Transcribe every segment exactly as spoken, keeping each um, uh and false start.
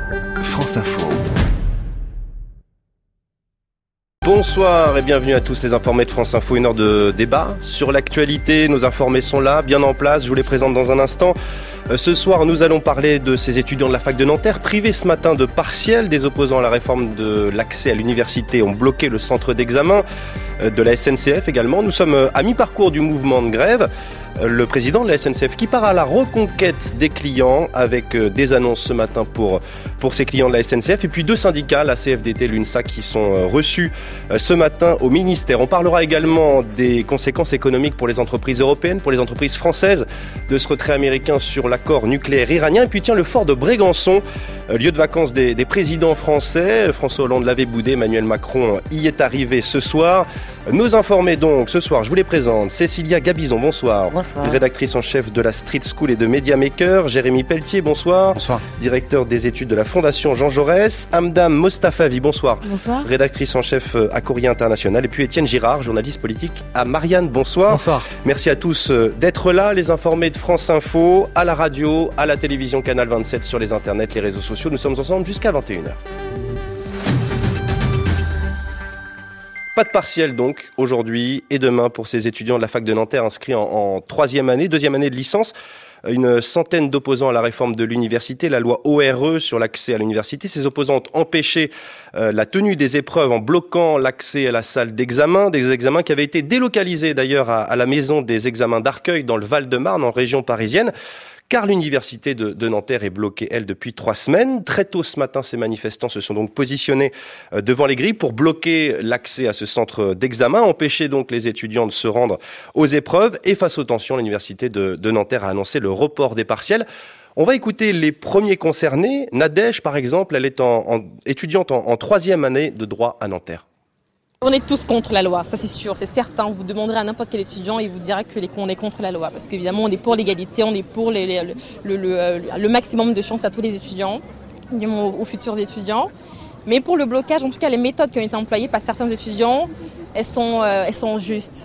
France Info. Bonsoir et bienvenue à tous les informés de France Info, une heure de débat sur l'actualité. Nos informés sont là, bien en place, je vous les présente dans un instant. Ce soir, nous allons parler de ces étudiants de la fac de Nanterre privés ce matin de partiels. Des opposants à la réforme de l'accès à l'université ont bloqué le centre d'examen de la S N C F également. Nous sommes à mi-parcours du mouvement de grève. Le président de la S N C F qui part à la reconquête des clients avec des annonces ce matin pour, pour ses clients de la S N C F et puis deux syndicats, la C F D T et l'UNSA, qui sont reçus ce matin au ministère. On parlera également des conséquences économiques pour les entreprises européennes, pour les entreprises françaises de ce retrait américain sur l'accord nucléaire iranien. Et puis tiens, le fort de Brégançon, lieu de vacances des, des présidents français. François Hollande l'avait boudé, Emmanuel Macron y est arrivé ce soir. Nos informés donc, ce soir, je vous les présente. Cécilia Gabizon, bonsoir. Bonsoir. Rédactrice en chef de la Street School et de Media Maker. Jérémy Pelletier, bonsoir. Bonsoir. Directeur des études de la Fondation Jean Jaurès. Hamdam Mostafavi, bonsoir. Bonsoir. Rédactrice en chef à Courrier International. Et puis Étienne Girard, journaliste politique à Marianne, bonsoir. Bonsoir. Merci à tous d'être là, les informés de France Info, à la radio, à la télévision Canal vingt-sept, sur les internets, les réseaux sociaux. Nous sommes ensemble jusqu'à vingt et une heures. Pas de partiel donc aujourd'hui et demain pour ces étudiants de la fac de Nanterre inscrits en, en troisième année, deuxième année de licence. Une centaine d'opposants à la réforme de l'université, la loi O R E sur l'accès à l'université. Ces opposants ont empêché euh, la tenue des épreuves en bloquant l'accès à la salle d'examen, des examens qui avaient été délocalisés d'ailleurs à, à la maison des examens d'Arcueil dans le Val-de-Marne en région parisienne. Car l'université de, de Nanterre est bloquée, elle, depuis trois semaines. Très tôt ce matin, ces manifestants se sont donc positionnés devant les grilles pour bloquer l'accès à ce centre d'examen, empêcher donc les étudiants de se rendre aux épreuves. Et face aux tensions, l'université de, de Nanterre a annoncé le report des partiels. On va écouter les premiers concernés. Nadège, par exemple, elle est en, en, étudiante en, en troisième année de droit à Nanterre. On est tous contre la loi, ça c'est sûr, c'est certain. Vous demanderez à n'importe quel étudiant, il vous dira que les, qu'on est contre la loi. Parce qu'évidemment, on est pour l'égalité, on est pour les, les, le, le, le maximum de chances à tous les étudiants, du moins aux, aux futurs étudiants. Mais pour le blocage, en tout cas, les méthodes qui ont été employées par certains étudiants, elles sont, euh, elles sont justes.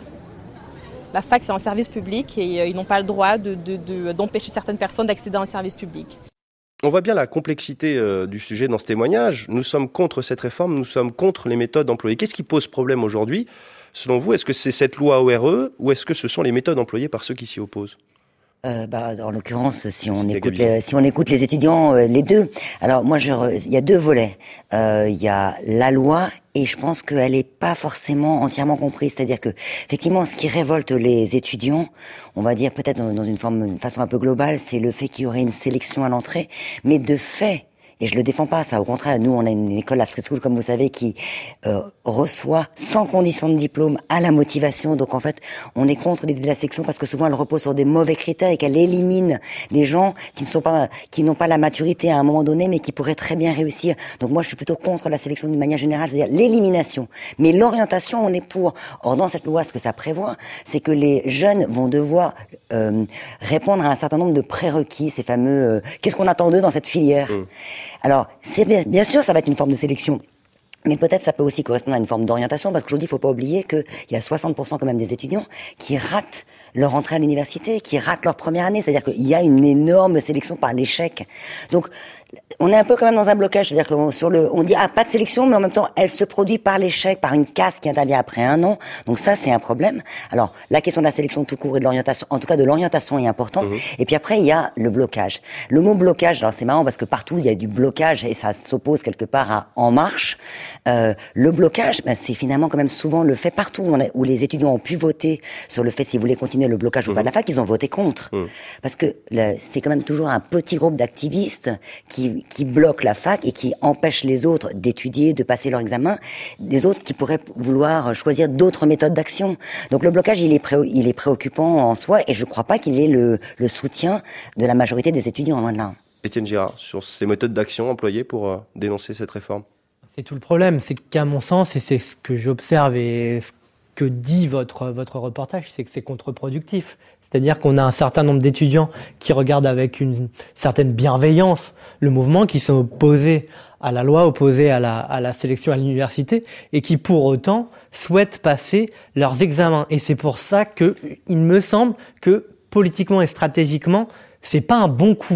La fac, c'est un service public et euh, ils n'ont pas le droit de, de, de, d'empêcher certaines personnes d'accéder à un service public. On voit bien la complexité euh, du sujet dans ce témoignage. Nous sommes contre cette réforme, nous sommes contre les méthodes employées. Qu'est-ce qui pose problème aujourd'hui, selon vous? Est-ce que c'est cette loi O R E ou est-ce que ce sont les méthodes employées par ceux qui s'y opposent? Euh, bah, en l'occurrence, si on écoute, les, si on écoute les étudiants, euh, les deux. Alors moi, je, il y a deux volets. Euh, il y a la loi et je pense qu'elle n'est pas forcément entièrement comprise. C'est-à-dire que, effectivement, ce qui révolte les étudiants, on va dire peut-être dans, dans une forme, une façon un peu globale, c'est le fait qu'il y aurait une sélection à l'entrée, mais de fait. Et je le défends pas, ça. Au contraire, nous, on a une école, la Street School, comme vous savez, qui euh, reçoit sans condition de diplôme à la motivation. Donc, en fait, on est contre l'idée de la sélection parce que souvent, elle repose sur des mauvais critères et qu'elle élimine des gens qui ne sont pas, qui n'ont pas la maturité à un moment donné, mais qui pourraient très bien réussir. Donc, moi, je suis plutôt contre la sélection d'une manière générale, c'est-à-dire l'élimination. Mais l'orientation, on est pour. Or, dans cette loi, ce que ça prévoit, c'est que les jeunes vont devoir euh, répondre à un certain nombre de prérequis, ces fameux euh, qu'est-ce qu'on attend d'eux dans cette filière. Mmh. Alors, c'est bien, bien sûr, ça va être une forme de sélection. Mais peut-être ça peut aussi correspondre à une forme d'orientation, parce qu'aujourd'hui, il faut pas oublier qu'il y a soixante pour cent quand même des étudiants qui ratent leur entrée à l'université, qui ratent leur première année. C'est-à-dire qu'il y a une énorme sélection par l'échec. Donc, on est un peu quand même dans un blocage. C'est-à-dire qu'on sur le, on dit, ah, pas de sélection, mais en même temps, elle se produit par l'échec, par une casse qui intervient après un an. Donc ça, c'est un problème. Alors, la question de la sélection tout court et de l'orientation, en tout cas de l'orientation est importante. Mmh. Et puis après, il y a le blocage. Le mot blocage, alors c'est marrant parce que partout, il y a du blocage et ça s'oppose quelque part à En Marche. Euh, le blocage, ben, c'est finalement quand même souvent le fait partout où, on a, où les étudiants ont pu voter sur le fait s'ils voulaient continuer le blocage mmh. ou pas de la fac, ils ont voté contre. Mmh. Parce que le, c'est quand même toujours un petit groupe d'activistes qui, qui bloquent la fac et qui empêchent les autres d'étudier, de passer leur examen, des autres qui pourraient vouloir choisir d'autres méthodes d'action. Donc le blocage, il est, pré, il est préoccupant en soi et je ne crois pas qu'il ait le, le soutien de la majorité des étudiants, loin de là. Étienne Girard, sur ces méthodes d'action employées pour euh, dénoncer cette réforme. C'est tout le problème, c'est qu'à mon sens, et c'est ce que j'observe et ce que dit votre, votre reportage, c'est que c'est contre-productif. C'est-à-dire qu'on a un certain nombre d'étudiants qui regardent avec une certaine bienveillance le mouvement, qui sont opposés à la loi, opposés à la, à la sélection à l'université, et qui pour autant souhaitent passer leurs examens. Et c'est pour ça qu'il me semble que politiquement et stratégiquement, c'est pas un bon coup.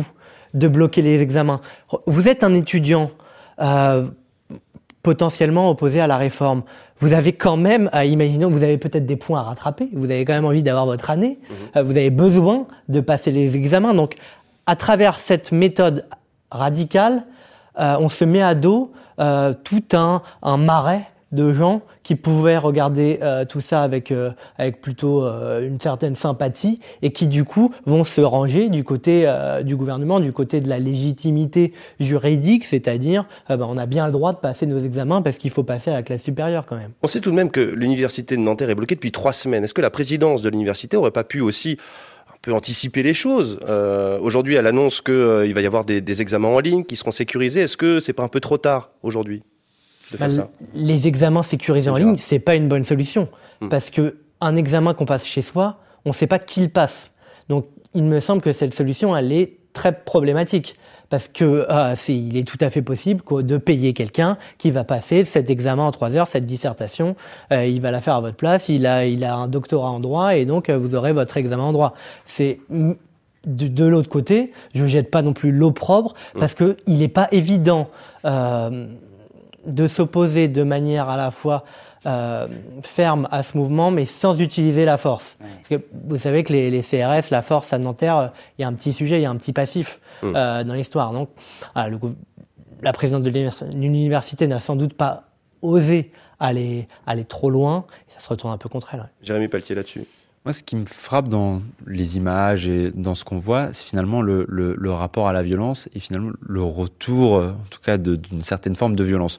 de bloquer les examens. Vous êtes un étudiant euh, potentiellement opposé à la réforme. Vous avez quand même, à imaginer que vous avez peut-être des points à rattraper, vous avez quand même envie d'avoir votre année, mmh. euh, vous avez besoin de passer les examens. Donc, à travers cette méthode radicale, euh, on se met à dos euh, tout un, un marais de gens qui pouvaient regarder euh, tout ça avec euh, avec plutôt euh, une certaine sympathie et qui du coup vont se ranger du côté euh, du gouvernement, du côté de la légitimité juridique, c'est-à-dire euh, ben, on a bien le droit de passer nos examens parce qu'il faut passer à la classe supérieure quand même. On sait tout de même que l'université de Nanterre est bloquée depuis trois semaines. Est-ce que la présidence de l'université aurait pas pu aussi un peu anticiper les choses? euh, Aujourd'hui, elle annonce qu'il euh, va y avoir des, des examens en ligne qui seront sécurisés. Est-ce que c'est pas un peu trop tard aujourd'hui de faire bah, ça? Les examens sécurisés en ligne, c'est pas une bonne solution. Hum. Parce que un examen qu'on passe chez soi, on ne sait pas qui le passe. Donc, il me semble que cette solution, elle est très problématique. Parce que euh, c'est, il est tout à fait possible quoi, de payer quelqu'un qui va passer cet examen en trois heures, cette dissertation, euh, il va la faire à votre place, il a, il a un doctorat en droit et donc euh, vous aurez votre examen en droit. C'est de, de l'autre côté, je ne jette pas non plus l'opprobre mmh. parce que il n'est pas évident euh, de s'opposer de manière à la fois Euh, ferme à ce mouvement, mais sans utiliser la force. Ouais. Parce que vous savez que les, les C R S, la force à Nanterre, il y a un petit sujet, il y a un petit passif mmh. euh, dans l'histoire. Donc, voilà, le, la présidente de l'université n'a sans doute pas osé aller, aller trop loin, et ça se retourne un peu contre elle. Ouais. Jérémy Pelletier là-dessus. Moi, ce qui me frappe dans les images et dans ce qu'on voit, c'est finalement le, le, le rapport à la violence et finalement le retour, en tout cas, de, d'une certaine forme de violence.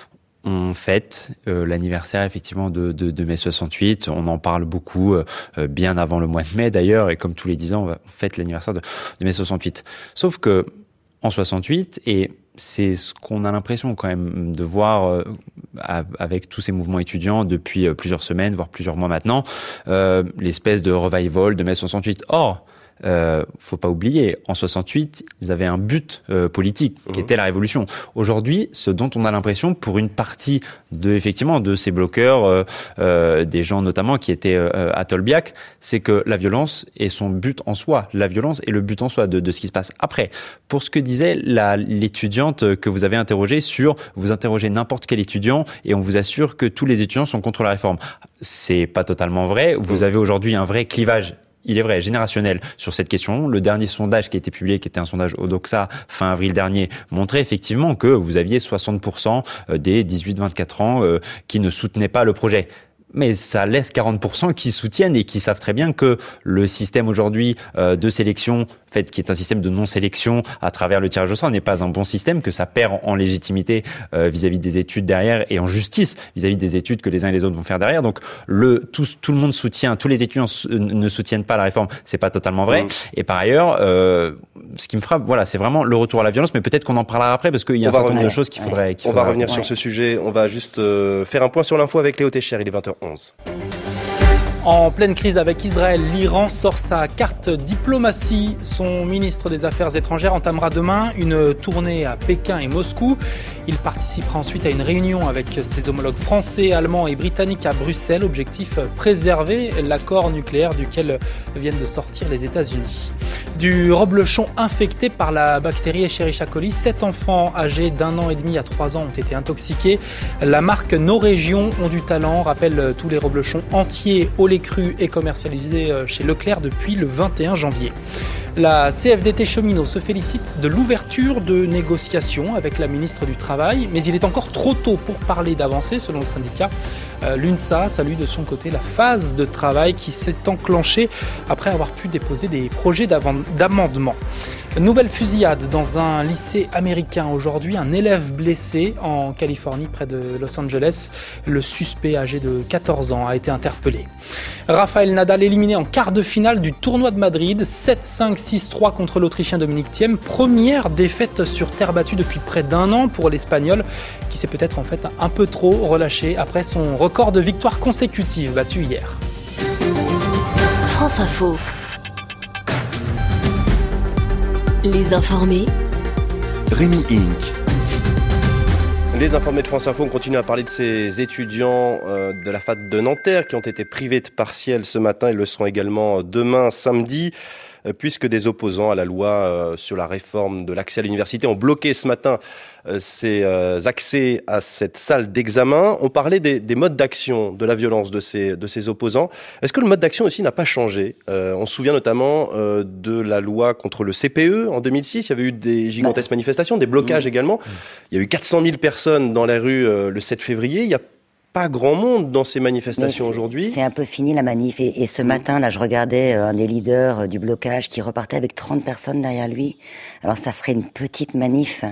On fête euh, l'anniversaire effectivement de, de, de mai soixante-huit. On en parle beaucoup, euh, bien avant le mois de mai d'ailleurs, et comme tous les dix ans, on fête l'anniversaire de, de mai soixante-huit. Sauf que en soixante-huit, et c'est ce qu'on a l'impression quand même de voir euh, avec tous ces mouvements étudiants depuis euh, plusieurs semaines, voire plusieurs mois maintenant, euh, l'espèce de revival de mai soixante-huit. Or, Euh, faut pas oublier, en soixante-huit, ils avaient un but euh, politique qui mmh. était la révolution. Aujourd'hui, ce dont on a l'impression, pour une partie de effectivement de ces bloqueurs, euh, euh, des gens notamment qui étaient euh, à Tolbiac, c'est que la violence est son but en soi. La violence est le but en soi de, de ce qui se passe après. Pour ce que disait la, l'étudiante que vous avez interrogée sur, vous interrogez n'importe quel étudiant et on vous assure que tous les étudiants sont contre la réforme. C'est pas totalement vrai. Vous mmh. avez aujourd'hui un vrai clivage. Il est vrai, générationnel sur cette question. Le dernier sondage qui a été publié, qui était un sondage Odoxa fin avril dernier, montrait effectivement que vous aviez soixante pour cent des dix-huit vingt-quatre ans euh, qui ne soutenaient pas le projet. Mais ça laisse quarante pour cent qui soutiennent et qui savent très bien que le système aujourd'hui euh, de sélection, fait, qui est un système de non-sélection à travers le tirage au sort, n'est pas un bon système, que ça perd en, en légitimité euh, vis-à-vis des études derrière et en justice vis-à-vis des études que les uns et les autres vont faire derrière. Donc le tout, tout le monde soutient, tous les étudiants ne soutiennent pas la réforme, c'est pas totalement vrai. Mmh. Et par ailleurs, euh, ce qui me frappe, voilà, c'est vraiment le retour à la violence, mais peut-être qu'on en parlera après parce qu'il y a on un certain nombre de choses qu'il faudrait. Qu'il on faudrait va revenir ouais. sur ce sujet. On va juste euh, faire un point sur l'info avec Léo Técher. Il est vingt heures onze. En pleine crise avec Israël, l'Iran sort sa carte diplomatie. Son ministre des Affaires étrangères entamera demain une tournée à Pékin et Moscou. Il participera ensuite à une réunion avec ses homologues français, allemands et britanniques à Bruxelles. Objectif, préserver l'accord nucléaire duquel viennent de sortir les États-Unis. Du reblochon infecté par la bactérie Escherichia coli, sept enfants âgés d'un an et demi à trois ans ont été intoxiqués. La marque Nos Régions ont du talent rappelle tous les reblochons entiers au lait cru et commercialisés chez Leclerc depuis le vingt et un janvier. La C F D T Cheminots se félicite de l'ouverture de négociations avec la ministre du Travail, mais il est encore trop tôt pour parler d'avancée selon le syndicat. Euh, L'UNSA salue de son côté la phase de travail qui s'est enclenchée après avoir pu déposer des projets d'amendement. Nouvelle fusillade dans un lycée américain aujourd'hui. Un élève blessé en Californie près de Los Angeles. Le suspect âgé de quatorze ans a été interpellé. Rafael Nadal éliminé en quart de finale du tournoi de Madrid. sept cinq six trois contre l'Autrichien Dominic Thiem. Première défaite sur terre battue depuis près d'un an pour l'Espagnol qui s'est peut-être en fait un peu trop relâché après son record de victoires consécutives battu hier. France Info. Les informés. Rémi Inc. Les informés de France Info, on continue à parler de ces étudiants euh, de la fac de Nanterre qui ont été privés de partiel ce matin. Ils le seront également demain, samedi. euh, puisque des opposants à la loi euh, sur la réforme de l'accès à l'université ont bloqué ce matin euh, ces euh, accès à cette salle d'examen. On parlait des, des modes d'action de la violence de ces, de ces opposants. Est-ce que le mode d'action aussi n'a pas changé? euh, On se souvient notamment euh, de la loi contre le C P E en deux mille six. Il y avait eu des gigantesques bah. manifestations, des blocages mmh. également. Mmh. Il y a eu quatre cent mille personnes dans la rue euh, le sept février. Il y a pas grand monde dans ces manifestations aujourd'hui. C'est un peu fini la manif. Et, et ce mmh. matin, là, je regardais euh, un des leaders euh, du blocage qui repartait avec trente personnes derrière lui. Alors, ça ferait une petite manif.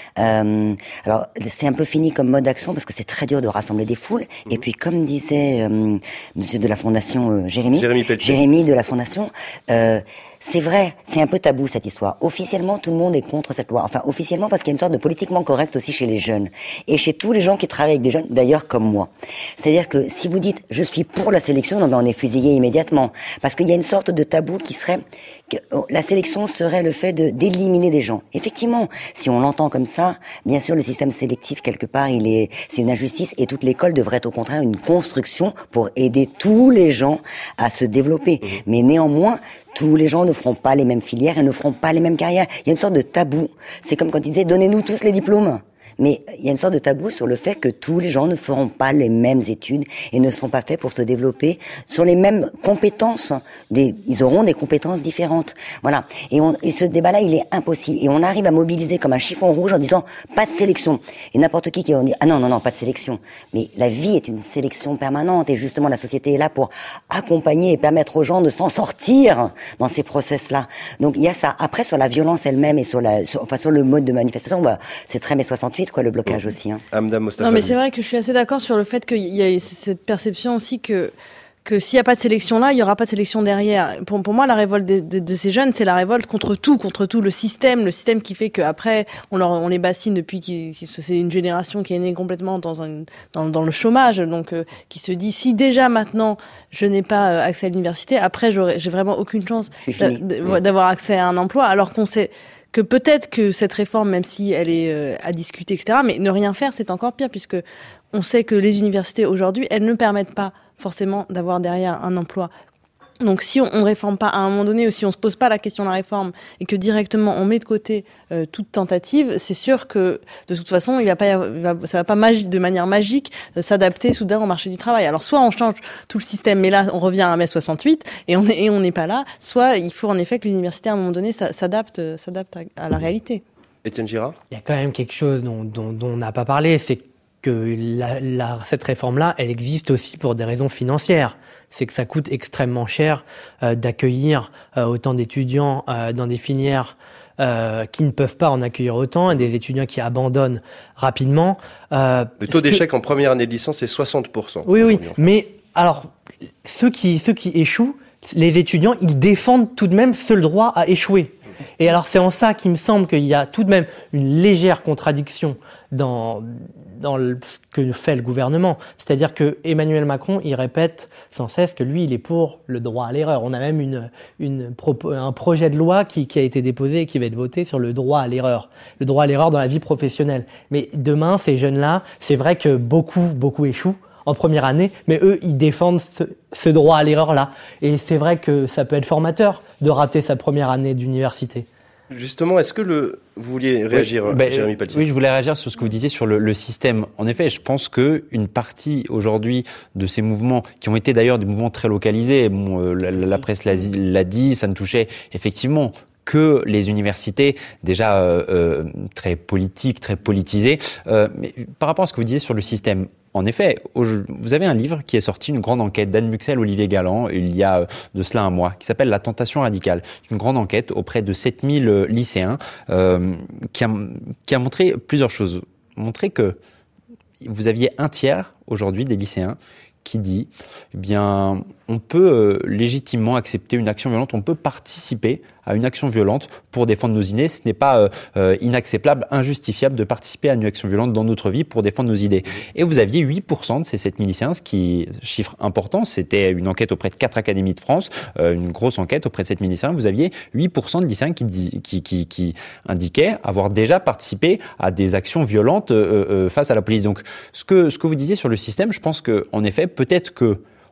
Euh, alors, c'est un peu fini comme mode d'action parce que c'est très dur de rassembler des foules. Mmh. Et puis, comme disait euh, monsieur de la Fondation euh, Jérémy, Jérémy, Jérémy de la Fondation, euh, c'est vrai, c'est un peu tabou cette histoire. Officiellement, tout le monde est contre cette loi. Enfin, officiellement parce qu'il y a une sorte de politiquement correct aussi chez les jeunes. Et chez tous les gens qui travaillent avec des jeunes, d'ailleurs comme moi. C'est-à-dire que si vous dites « je suis pour la sélection », non mais on est fusillé immédiatement. Parce qu'il y a une sorte de tabou qui serait... que la sélection serait le fait de d'éliminer des gens. Effectivement, si on l'entend comme ça, bien sûr le système sélectif, quelque part, il est, c'est une injustice et toute l'école devrait être au contraire une construction pour aider tous les gens à se développer. Mmh. Mais néanmoins, tous les gens ne feront pas les mêmes filières et ne feront pas les mêmes carrières. Il y a une sorte de tabou. C'est comme quand ils disaient « donnez-nous tous les diplômes ». Mais il y a une sorte de tabou sur le fait que tous les gens ne feront pas les mêmes études et ne sont pas faits pour se développer sur les mêmes compétences. Des, ils auront des compétences différentes. Voilà. Et, on, et ce débat-là, il est impossible. Et on arrive à mobiliser comme un chiffon rouge en disant pas de sélection. Et n'importe qui qui va dire ah non non non pas de sélection. Mais la vie est une sélection permanente et justement la société est là pour accompagner et permettre aux gens de s'en sortir dans ces process-là. Donc il y a ça. Après sur la violence elle-même et sur la, sur, enfin sur le mode de manifestation, bah, c'est très mai soixante-huit. Quoi, le blocage aussi. Hein. Non, mais c'est vrai que je suis assez d'accord sur le fait qu'il y a cette perception aussi que que s'il n'y a pas de sélection là, il n'y aura pas de sélection derrière. Pour, pour moi, la révolte de, de, de ces jeunes, c'est la révolte contre tout, contre tout le système, le système qui fait qu'après, on, leur, on les bassine depuis qu'ils, c'est une génération qui est née complètement dans, un, dans, dans le chômage, donc euh, qui se dit, si déjà maintenant, je n'ai pas euh, accès à l'université, après, j'aurai, j'ai vraiment aucune chance d'a, d'avoir accès à un emploi, alors qu'on sait que peut-être que cette réforme, même si elle est euh, à discuter, et cetera, mais ne rien faire, c'est encore pire, puisque on sait que les universités aujourd'hui, elles ne permettent pas forcément d'avoir derrière un emploi. Donc si on ne réforme pas à un moment donné, ou si on ne se pose pas la question de la réforme, et que directement on met de côté euh, toute tentative, c'est sûr que de toute façon, il va pas, il va, ça va pas magi- de manière magique euh, s'adapter soudain au marché du travail. Alors soit on change tout le système, mais là on revient à mai soixante-huit, et on est, et on n'est pas là, soit il faut en effet que les universités à un moment donné s'adaptent, s'adaptent à, à la réalité. Étienne Girard ? Il y a quand même quelque chose dont, dont, dont on n'a pas parlé, c'est que la, la, cette réforme-là, elle existe aussi pour des raisons financières. C'est que ça coûte extrêmement cher euh, d'accueillir euh, autant d'étudiants euh, dans des filières euh, qui ne peuvent pas en accueillir autant, et des étudiants qui abandonnent rapidement. Euh, Le taux d'échec que... en première année de licence est soixante pour cent. Oui, oui, mais alors, ceux qui, ceux qui échouent, les étudiants, ils défendent tout de même ce droit à échouer. Et alors c'est en ça qu'il me semble qu'il y a tout de même une légère contradiction dans, dans le, ce que fait le gouvernement. C'est-à-dire que Emmanuel Macron, il répète sans cesse que lui, il est pour le droit à l'erreur. On a même une, une, un projet de loi qui, qui a été déposé et qui va être voté sur le droit à l'erreur. Le droit à l'erreur dans la vie professionnelle. Mais demain, ces jeunes-là, c'est vrai que beaucoup, beaucoup échouent en première année, mais eux, ils défendent ce, ce droit à l'erreur-là. Et c'est vrai que ça peut être formateur de rater sa première année d'université. Justement, est-ce que le... vous vouliez réagir, oui, ben, Jérémy Pelletier ? Oui, je voulais réagir sur ce que vous disiez sur le, le système. En effet, je pense qu'une partie aujourd'hui de ces mouvements, qui ont été d'ailleurs des mouvements très localisés, bon, euh, la, la presse l'a, l'a dit, ça ne touchait effectivement que les universités, déjà euh, euh, très politiques, très politisées. Euh, mais par rapport à ce que vous disiez sur le système, en effet, vous avez un livre qui est sorti, une grande enquête d'Anne Muxel, Olivier Galland, il y a de cela un mois, qui s'appelle « La tentation radicale ». Une grande enquête auprès de sept mille lycéens euh, qui, a, qui a montré plusieurs choses. Montré que vous aviez un tiers aujourd'hui des lycéens qui dit, eh bien, on peut euh, légitimement accepter une action violente, on peut participer à une action violente pour défendre nos idées. Ce n'est pas euh, euh, inacceptable, injustifiable de participer à une action violente dans notre vie pour défendre nos idées. Et vous aviez huit pour cent de ces sept mille lycéens, ce qui chiffre important. C'était une enquête auprès de quatre académies de France, euh, une grosse enquête auprès de sept mille lycéens. Vous aviez huit pour cent de lycéens qui, qui, qui, qui indiquaient avoir déjà participé à des actions violentes euh, euh, face à la police. Donc, ce que, ce que vous disiez sur le système, je pense que, en effet, peut-être que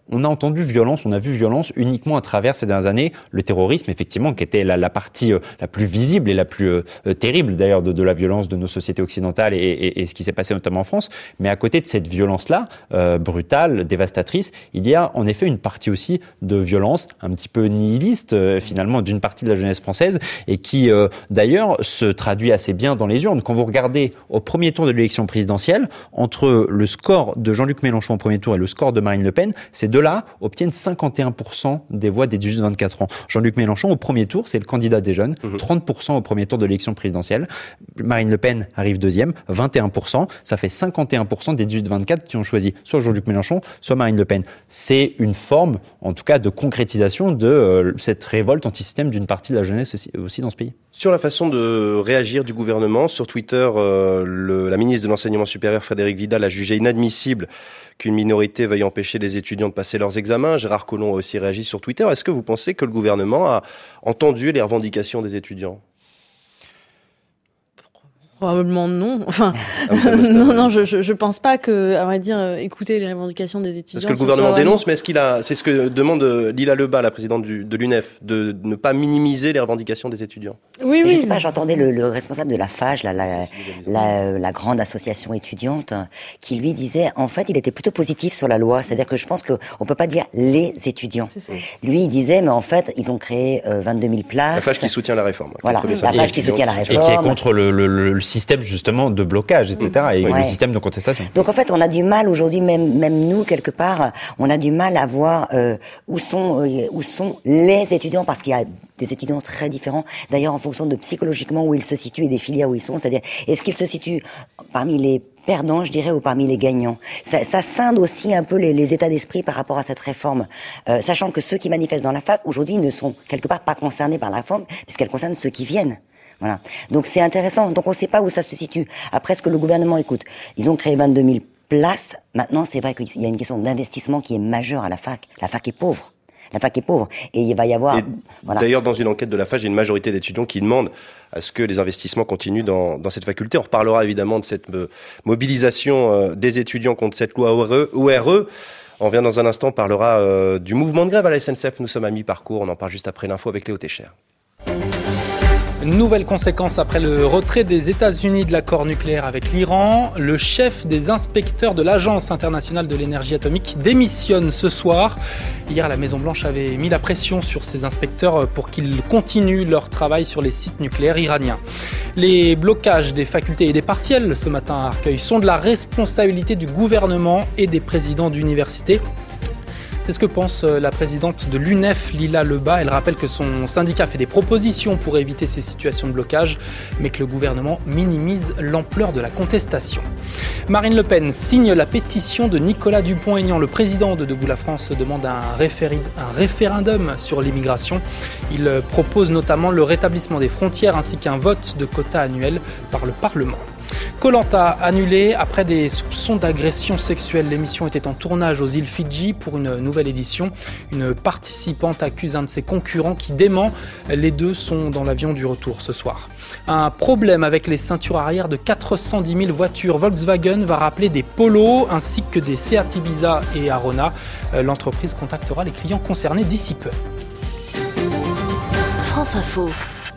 on a entendu violence, on a vu violence uniquement à travers ces dernières années, le terrorisme effectivement qui était la, la partie euh, la plus visible et la plus euh, terrible d'ailleurs de, de la violence de nos sociétés occidentales et, et, et ce qui s'est passé notamment en France. Mais à côté de cette violence-là, euh, brutale, dévastatrice, il y a en effet une partie aussi de violence un petit peu nihiliste euh, finalement d'une partie de la jeunesse française et qui euh, d'ailleurs se traduit assez bien dans les urnes. Quand vous regardez au premier tour de l'élection présidentielle, entre le score de Jean-Luc Mélenchon au premier tour et le score de Marine Le Pen, ces deux-là obtiennent cinquante et un pour cent des voix des dix-huit vingt-quatre ans. Jean-Luc Mélenchon au premier tour, c'est le candidat des jeunes, mmh. trente pour cent au premier tour de l'élection présidentielle. Marine Le Pen arrive deuxième, vingt et un pour cent. Ça fait cinquante et un pour cent des dix-huit vingt-quatre qui ont choisi soit Jean-Luc Mélenchon, soit Marine Le Pen. C'est une forme, en tout cas, de concrétisation de euh, cette révolte anti-système d'une partie de la jeunesse aussi, aussi dans ce pays. Sur la façon de réagir du gouvernement, sur Twitter, euh, le, la ministre de l'Enseignement supérieur, Frédérique Vidal, a jugé inadmissible qu'une minorité veuille empêcher les étudiants de passer leurs examens. Gérard Collomb a aussi réagi sur Twitter. Est-ce que vous pensez que le gouvernement a entendu les revendications des étudiants ? Probablement non. Enfin, ah, non, non, je, je, je pense pas que, à vrai dire, euh, écouter les revendications des étudiants. Parce que le gouvernement dénonce, mais est-ce qu'il a, c'est ce que demande Lila Lebas, la présidente du, de l'U N E F, de ne pas minimiser les revendications des étudiants. Oui, oui. Je sais pas, j'entendais le, le responsable de la F A G, la, la, la, la grande association étudiante, qui lui disait, en fait, il était plutôt positif sur la loi. C'est-à-dire que je pense que on peut pas dire les étudiants. C'est ça. Lui, il disait, mais en fait, ils ont créé euh, vingt-deux mille places. La F A G qui soutient la réforme. Voilà, la F A G qui soutient la réforme. Et qui est contre le, le, le, le système justement de blocage, et cetera, et ouais. le système de contestation. Donc en fait, on a du mal aujourd'hui, même même nous quelque part, on a du mal à voir euh, où sont euh, où sont les étudiants, parce qu'il y a des étudiants très différents. D'ailleurs, en fonction de psychologiquement où ils se situent et des filières où ils sont, c'est-à-dire est-ce qu'ils se situent parmi les perdants, je dirais, ou parmi les gagnants. Ça, ça scinde aussi un peu les, les états d'esprit par rapport à cette réforme, euh, sachant que ceux qui manifestent dans la fac aujourd'hui ne sont quelque part pas concernés par la réforme, puisqu'elle concerne ceux qui viennent. Voilà. Donc c'est intéressant. Donc on ne sait pas où ça se situe. Après, ce que le gouvernement écoute, ils ont créé vingt-deux mille places. Maintenant, c'est vrai qu'il y a une question d'investissement qui est majeure à la fac. La fac est pauvre. La fac est pauvre. Et il va y avoir... Voilà. D'ailleurs, dans une enquête de la F A G, il y a une majorité d'étudiants qui demandent à ce que les investissements continuent dans, dans cette faculté. On reparlera évidemment de cette euh, mobilisation euh, des étudiants contre cette loi O R E. On revient dans un instant, on parlera euh, du mouvement de grève à la S N C F. Nous sommes à mi-parcours. On en parle juste après l'info avec Léo Técher. Nouvelle conséquence après le retrait des États-Unis de l'accord nucléaire avec l'Iran. Le chef des inspecteurs de l'Agence internationale de l'énergie atomique démissionne ce soir. Hier, la Maison-Blanche avait mis la pression sur ces inspecteurs pour qu'ils continuent leur travail sur les sites nucléaires iraniens. Les blocages des facultés et des partiels ce matin à Arcueil sont de la responsabilité du gouvernement et des présidents d'universités. C'est ce que pense la présidente de l'U N E F, Lila Lebas. Elle rappelle que son syndicat fait des propositions pour éviter ces situations de blocage, mais que le gouvernement minimise l'ampleur de la contestation. Marine Le Pen signe la pétition de Nicolas Dupont-Aignan. Le président de Debout la France demande un, référi- un référendum sur l'immigration. Il propose notamment le rétablissement des frontières ainsi qu'un vote de quotas annuels par le Parlement. Koh Lanta annulé après des soupçons d'agression sexuelle. L'émission était en tournage aux îles Fidji pour une nouvelle édition. Une participante accuse un de ses concurrents qui dément. Les deux sont dans l'avion du retour ce soir. Un problème avec les ceintures arrière de quatre cent dix mille voitures. Volkswagen va rappeler des Polo ainsi que des Seat Ibiza et Arona. L'entreprise contactera les clients concernés d'ici peu. France Info.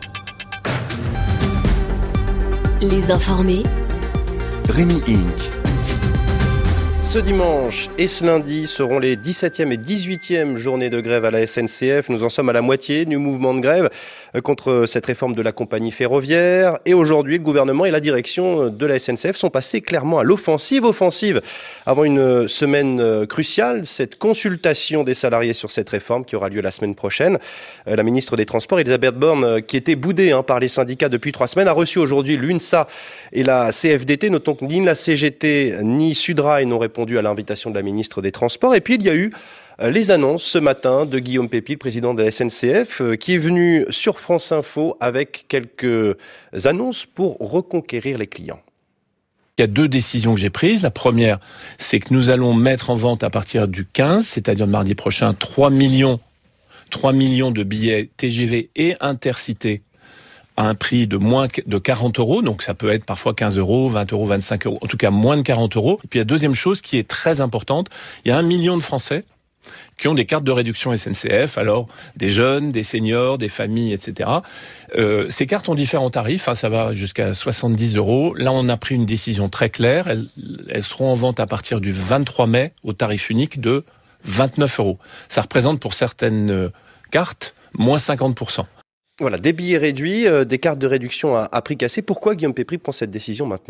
Les informés. Rémi Inc. Ce dimanche et ce lundi seront les dix-septième et dix-huitième journées de grève à la S N C F. Nous en sommes à la moitié du mouvement de grève contre cette réforme de la compagnie ferroviaire. Et aujourd'hui, le gouvernement et la direction de la S N C F sont passés clairement à l'offensive. Offensive avant une semaine cruciale, cette consultation des salariés sur cette réforme qui aura lieu la semaine prochaine. La ministre des Transports, Elisabeth Borne, qui était boudée hein, par les syndicats depuis trois semaines, a reçu aujourd'hui l'U N S A et la C F D T. Notons que ni la C G T ni Sudrail n'ont répondu à l'invitation de la ministre des Transports. Et puis, il y a eu les annonces ce matin de Guillaume Pépy, le président de la S N C F, qui est venu sur France Info avec quelques annonces pour reconquérir les clients. Il y a deux décisions que j'ai prises. La première, c'est que nous allons mettre en vente à partir du quinze, c'est-à-dire de mardi prochain, trois millions, trois millions de billets T G V et Intercités à un prix de moins de quarante euros, donc ça peut être parfois quinze euros, vingt euros, vingt-cinq euros, en tout cas moins de quarante euros. Et puis la deuxième chose qui est très importante, il y a un million de Français qui ont des cartes de réduction S N C F, alors des jeunes, des seniors, des familles, et cetera. Euh, ces cartes ont différents tarifs, hein, ça va jusqu'à soixante-dix euros. Là, on a pris une décision très claire. Elles, elles seront en vente à partir du vingt-trois mai au tarif unique de vingt-neuf euros. Ça représente pour certaines cartes moins cinquante pour cent. Voilà, des billets réduits, euh, des cartes de réduction à, à prix cassé. Pourquoi Guillaume Pépry prend cette décision maintenant ?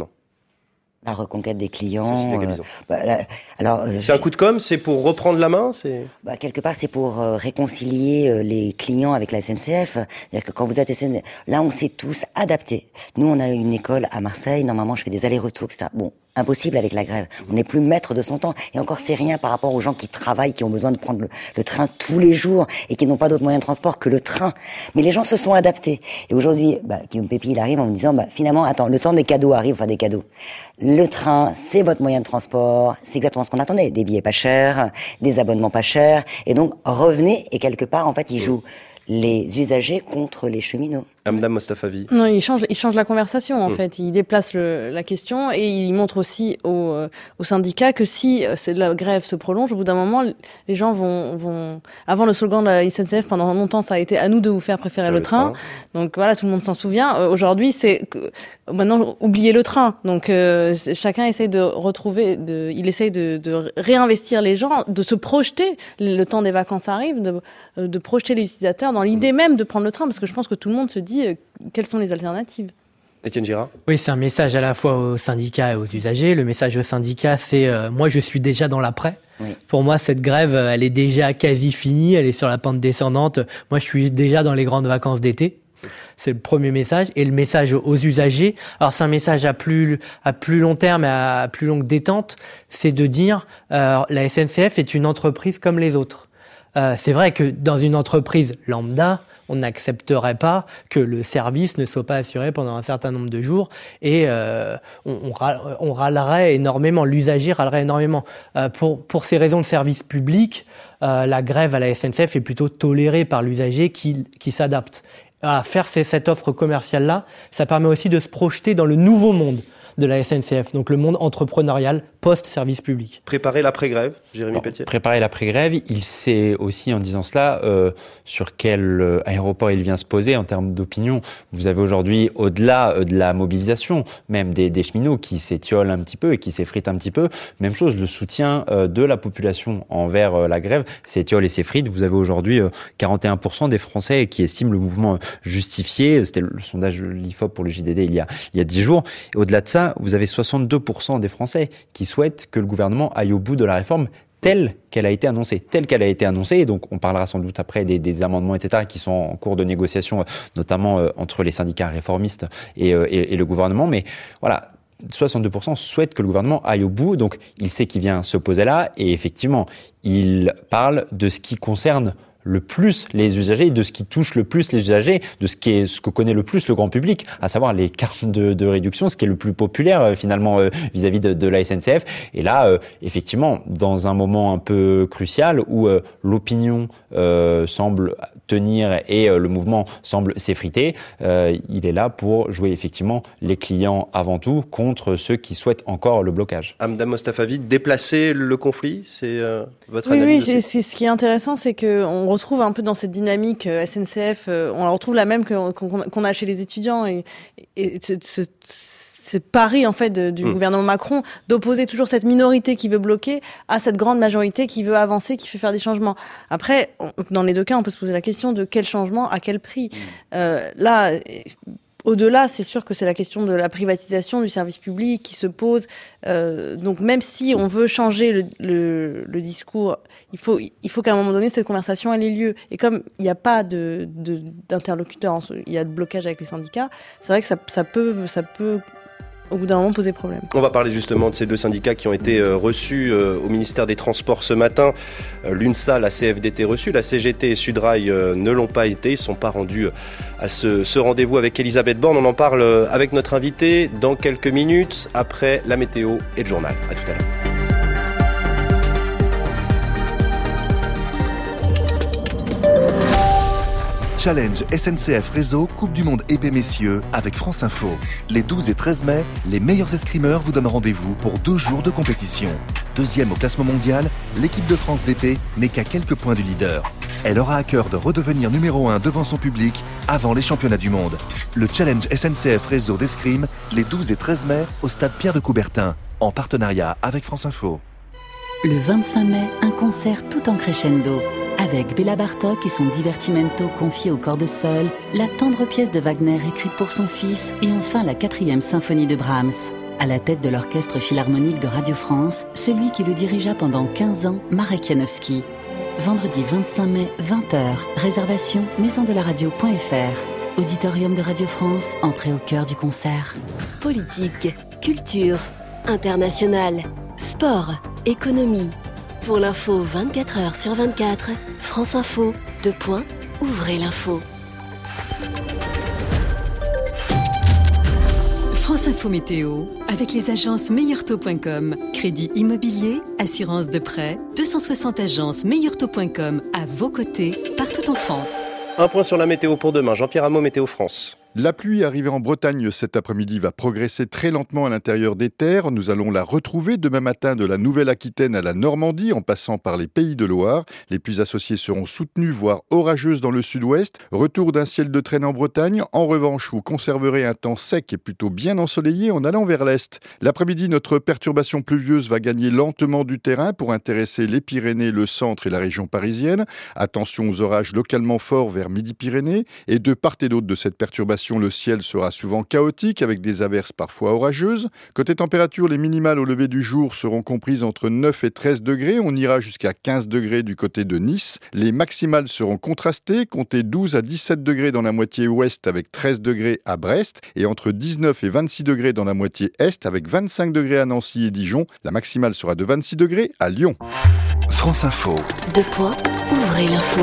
La reconquête des clients. Euh, bah, la, alors, euh, c'est un coup de com', c'est pour reprendre la main, c'est. Bah, quelque part, c'est pour euh, réconcilier euh, les clients avec la S N C F. C'est-à-dire que quand vous êtes S N C F, là, on s'est tous adaptés. Nous, on a une école à Marseille. Normalement, je fais des allers-retours, et cetera. Bon, impossible avec la grève. On n'est plus maître de son temps. Et encore, c'est rien par rapport aux gens qui travaillent, qui ont besoin de prendre le, le train tous les jours et qui n'ont pas d'autres moyens de transport que le train. Mais les gens se sont adaptés. Et aujourd'hui, bah, Guillaume Pépry, il arrive en me disant, bah, finalement, attends, le temps des cadeaux arrive, enfin des cadeaux. Le train, c'est votre moyen de transport. C'est exactement ce qu'on attendait. Des billets pas chers, des abonnements pas chers. Et donc, revenez. Et quelque part, en fait, il joue les usagers contre les cheminots. Amdam Mostafavi. Non, il change, il change la conversation en mmh. fait. Il déplace le, la question et il montre aussi aux, euh, aux syndicats que si euh, la grève se prolonge, au bout d'un moment, les gens vont, vont. Avant, le slogan de la S N C F pendant longtemps, ça a été à nous de vous faire préférer le, le train. train. Donc voilà, tout le monde s'en souvient. Euh, aujourd'hui, c'est que, maintenant oubliez le train. Donc euh, chacun essaye de retrouver, de, il essaye de, de réinvestir les gens, de se projeter. Le temps des vacances arrive, de, de projeter les utilisateurs dans l'idée mmh. même de prendre le train, parce que je pense que tout le monde se dit euh, quelles sont les alternatives. Étienne Girard. Oui, c'est un message à la fois aux syndicats et aux usagers. Le message aux syndicats, c'est euh, moi je suis déjà dans l'après. Oui. Pour moi, cette grève, elle est déjà quasi finie, elle est sur la pente descendante. Moi, je suis déjà dans les grandes vacances d'été. C'est le premier message. Et le message aux usagers, alors c'est un message à plus à plus long terme, à plus longue détente, c'est de dire euh, la S N C F est une entreprise comme les autres. Euh, c'est vrai que dans une entreprise lambda, on n'accepterait pas que le service ne soit pas assuré pendant un certain nombre de jours et euh, on, on, on râlerait énormément, l'usager râlerait énormément. Euh, pour, pour ces raisons de service public, euh, la grève à la S N C F est plutôt tolérée par l'usager qui, qui s'adapte. À faire ces, cette offre commerciale-là, ça permet aussi de se projeter dans le nouveau monde de la S N C F, donc le monde entrepreneurial post-service public. Préparer l'après-grève, Jérémy Pétier. Préparer l'après-grève, il sait aussi en disant cela euh, sur quel euh, aéroport il vient se poser en termes d'opinion. Vous avez aujourd'hui, au-delà euh, de la mobilisation, même des, des cheminots qui s'étiolent un petit peu et qui s'effritent un petit peu. Même chose, le soutien euh, de la population envers euh, la grève s'étiole et s'effrite. Vous avez aujourd'hui euh, quarante et un pour cent des Français qui estiment le mouvement justifié. C'était le, le sondage de l'I F O P pour le J D D il y a, il y a dix jours. Et au-delà de ça, vous avez soixante-deux pour cent des Français qui souhaitent que le gouvernement aille au bout de la réforme telle qu'elle a été annoncée, telle qu'elle a été annoncée. Et donc, on parlera sans doute après des, des amendements, et cetera, qui sont en cours de négociation, notamment euh, entre les syndicats réformistes et, euh, et, et le gouvernement. Mais voilà, soixante-deux pour cent souhaitent que le gouvernement aille au bout. Donc, il sait qu'il vient se poser là. Et effectivement, il parle de ce qui concerne le plus les usagers, de ce qui touche le plus les usagers, de ce qui est ce que connaît le plus le grand public, à savoir les cartes de, de réduction, ce qui est le plus populaire euh, finalement euh, vis-à-vis de, de la S N C F. Et là, euh, effectivement, dans un moment un peu crucial où euh, l'opinion euh, semble tenir et euh, le mouvement semble s'effriter, euh, il est là pour jouer effectivement les clients avant tout contre ceux qui souhaitent encore le blocage. Amdam Mostafavi, déplacer le conflit, c'est euh, votre oui, analyse Oui, aussi. c'est, c'est ce qui est intéressant, c'est que on retrouve un peu dans cette dynamique euh, S N C F, euh, on la retrouve la même que, qu'on, qu'on a chez les étudiants et, et, et ce, ce, ce pari en fait de, du mmh. gouvernement Macron d'opposer toujours cette minorité qui veut bloquer à cette grande majorité qui veut avancer, qui veut faire des changements. Après, on, dans les deux cas, on peut se poser la question de quel changement, à quel prix. Mmh. Euh, là. Au-delà, c'est sûr que c'est la question de la privatisation du service public qui se pose. Euh, donc même si on veut changer le, le, le discours, il faut, il faut qu'à un moment donné, cette conversation elle ait lieu. Et comme il n'y a pas de, de, d'interlocuteur, il y a de blocage avec les syndicats, c'est vrai que ça, ça peut... Ça peut au bout d'un moment poser problème. On va parler justement de ces deux syndicats qui ont été euh, reçus euh, au ministère des Transports ce matin. Euh, L'UNSA, la C F D T reçue, la C G T et Sudrail euh, ne l'ont pas été, ils ne sont pas rendus à ce, ce rendez-vous avec Elisabeth Borne. On en parle avec notre invité dans quelques minutes, après la météo et le journal. À tout à l'heure. Challenge S N C F Réseau Coupe du Monde épée messieurs avec France Info. Les douze et treize mai, les meilleurs escrimeurs vous donnent rendez-vous pour deux jours de compétition. Deuxième au classement mondial, l'équipe de France d'épée n'est qu'à quelques points du leader. Elle aura à cœur de redevenir numéro un devant son public avant les championnats du monde. Le challenge S N C F Réseau d'escrime, les douze et treize mai, au stade Pierre de Coubertin, en partenariat avec France Info. Le vingt-cinq mai, un concert tout en crescendo. Avec Béla Bartók et son divertimento confié au corps de Seul, la tendre pièce de Wagner écrite pour son fils et enfin la quatrième symphonie de Brahms. À la tête de l'orchestre philharmonique de Radio France, celui qui le dirigea pendant quinze ans, Marek Janowski. Vendredi vingt-cinq mai, vingt heures. Réservation maison de la radio point f r. Auditorium de Radio France, entrée au cœur du concert. Politique, culture, international, sport, économie. Pour l'info vingt-quatre heures sur vingt-quatre, France Info, deux points, ouvrez l'info. France Info Météo, avec les agences meilleur taux point com. Crédit immobilier, assurance de prêt, deux cent soixante agences meilleur taux point com à vos côtés, partout en France. Un point sur la météo pour demain. Jean-Pierre Hamot, Météo France. La pluie arrivée en Bretagne cet après-midi va progresser très lentement à l'intérieur des terres. Nous allons la retrouver demain matin de la Nouvelle-Aquitaine à la Normandie en passant par les Pays de Loire. Les pluies associées seront soutenues, voire orageuses dans le sud-ouest. Retour d'un ciel de traîne en Bretagne. En revanche, vous conserverez un temps sec et plutôt bien ensoleillé en allant vers l'est. L'après-midi, notre perturbation pluvieuse va gagner lentement du terrain pour intéresser les Pyrénées, le centre et la région parisienne. Attention aux orages localement forts vers Midi-Pyrénées. Et de part et d'autre de cette perturbation, le ciel sera souvent chaotique avec des averses parfois orageuses. Côté température, les minimales au lever du jour seront comprises entre neuf et treize degrés. On ira jusqu'à quinze degrés du côté de Nice. Les maximales seront contrastées, comptez douze à dix-sept degrés dans la moitié ouest avec treize degrés à Brest et entre dix-neuf et vingt-six degrés dans la moitié est avec vingt-cinq degrés à Nancy et Dijon. La maximale sera de vingt-six degrés à Lyon. France Info. Deux points, ouvrez l'info.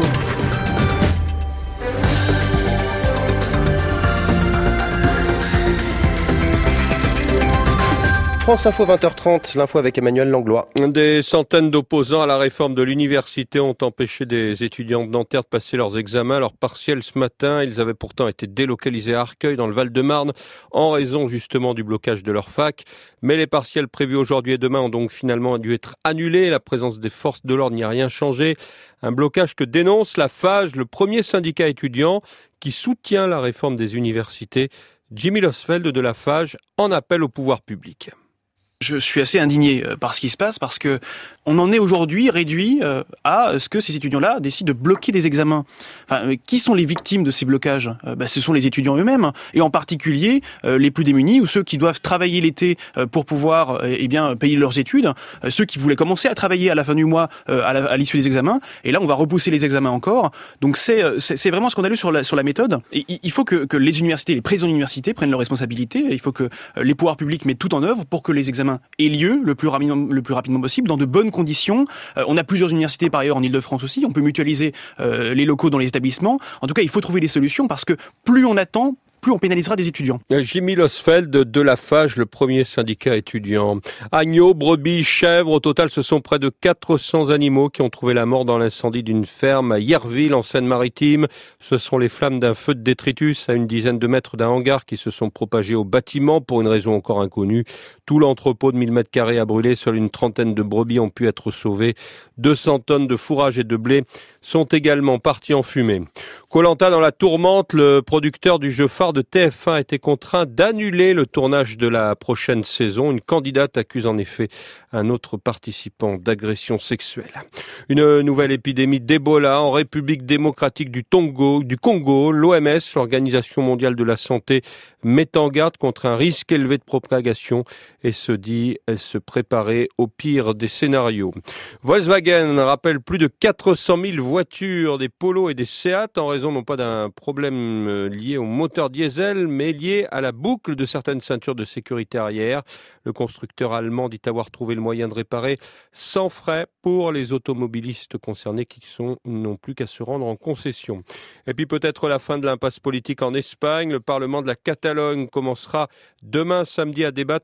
France Info vingt heures trente, l'info avec Emmanuel Langlois. Des centaines d'opposants à la réforme de l'université ont empêché des étudiants de Nanterre de passer leurs examens, leurs partiels ce matin. Ils avaient pourtant été délocalisés à Arcueil dans le Val-de-Marne en raison justement du blocage de leur fac. Mais les partiels prévus aujourd'hui et demain ont donc finalement dû être annulés. La présence des forces de l'ordre n'y a rien changé. Un blocage que dénonce la FAGE, le premier syndicat étudiant qui soutient la réforme des universités. Jimmy Losfeld de la FAGE en appelle au pouvoir public. Je suis assez indigné par ce qui se passe parce que on en est aujourd'hui réduit à ce que ces étudiants-là décident de bloquer des examens. Enfin, qui sont les victimes de ces blocages ? Ben, ce sont les étudiants eux-mêmes et en particulier les plus démunis ou ceux qui doivent travailler l'été pour pouvoir eh bien payer leurs études, ceux qui voulaient commencer à travailler à la fin du mois à, la, à l'issue des examens et là on va repousser les examens encore. Donc c'est c'est, c'est vraiment scandaleux sur la sur la méthode. Et il faut que, que les universités, les présidents d'université prennent leurs responsabilités. Il faut que les pouvoirs publics mettent tout en œuvre pour que les examens ait lieu le plus rapidement, le plus rapidement possible, dans de bonnes conditions. Euh, on a plusieurs universités par ailleurs en Ile-de-France aussi, on peut mutualiser euh, les locaux dans les établissements. En tout cas, il faut trouver des solutions parce que plus on attend, plus on pénalisera des étudiants. Jimmy Losfeld de la FAGE, le premier syndicat étudiant. Agneaux, brebis, chèvres, au total ce sont près de quatre cents animaux qui ont trouvé la mort dans l'incendie d'une ferme à Yerville en Seine-Maritime. Ce sont les flammes d'un feu de détritus à une dizaine de mètres d'un hangar qui se sont propagées au bâtiment pour une raison encore inconnue. Tout l'entrepôt de mille mètres carrés a brûlé, seule une trentaine de brebis ont pu être sauvées. deux cents tonnes de fourrage et de blé sont également partis en fumée. Koh-Lanta dans la tourmente, le producteur du jeu phare de T F un a été contraint d'annuler le tournage de la prochaine saison. Une candidate accuse en effet un autre participant d'agression sexuelle. Une nouvelle épidémie d'Ebola en République démocratique du Congo, du Congo. L'O M S, l'Organisation mondiale de la santé, met en garde contre un risque élevé de propagation et se dit se préparer au pire des scénarios. Volkswagen rappelle plus de quatre cent mille voitures, des Polo et des Seat en raison non pas d'un problème lié au moteur diesel mais lié à la boucle de certaines ceintures de sécurité arrière. Le constructeur allemand dit avoir trouvé le moyen de réparer sans frais pour les automobilistes concernés qui sont n'ont plus qu'à se rendre en concession. Et puis peut-être la fin de l'impasse politique en Espagne. Le Parlement de la Catalogne commencera demain samedi à débattre de l'investissement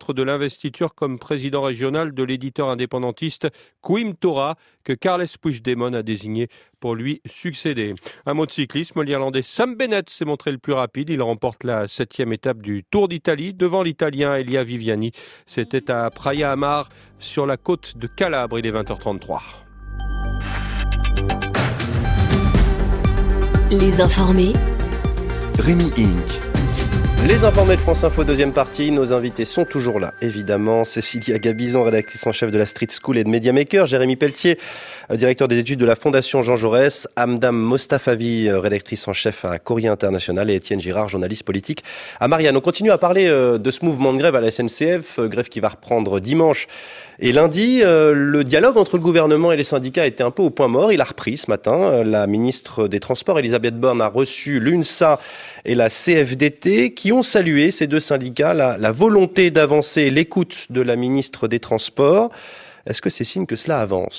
investiture comme président régional de l'éditeur indépendantiste Coimtora, que Carles Puigdemont a désigné pour lui succéder. Un mot de cyclisme, l'Irlandais Sam Bennett s'est montré le plus rapide. Il remporte la septième étape du Tour d'Italie devant l'Italien Elia Viviani. C'était à Praia Amar, sur la côte de Calabre. Il est vingt heures trente-trois. Les informés. Rémi Inc. Les informés de France Info, deuxième partie. Nos invités sont toujours là, évidemment. Cécilia Gabizon, rédactrice en chef de la Street School et de Media Maker. Jérémy Pelletier, directeur des études de la Fondation Jean Jaurès. Amdam Mostafavi, rédactrice en chef à Courrier International. Et Étienne Girard, journaliste politique à Marianne. On continue à parler de ce mouvement de grève à la S N C F, grève qui va reprendre dimanche et lundi. Le dialogue entre le gouvernement et les syndicats était un peu au point mort. Il a repris ce matin. La ministre des Transports, Elisabeth Borne, a reçu l'U N S A et la C F D T qui ont salué, ces deux syndicats, la, la volonté d'avancer et l'écoute de la ministre des Transports. Est-ce que c'est signe que cela avance ?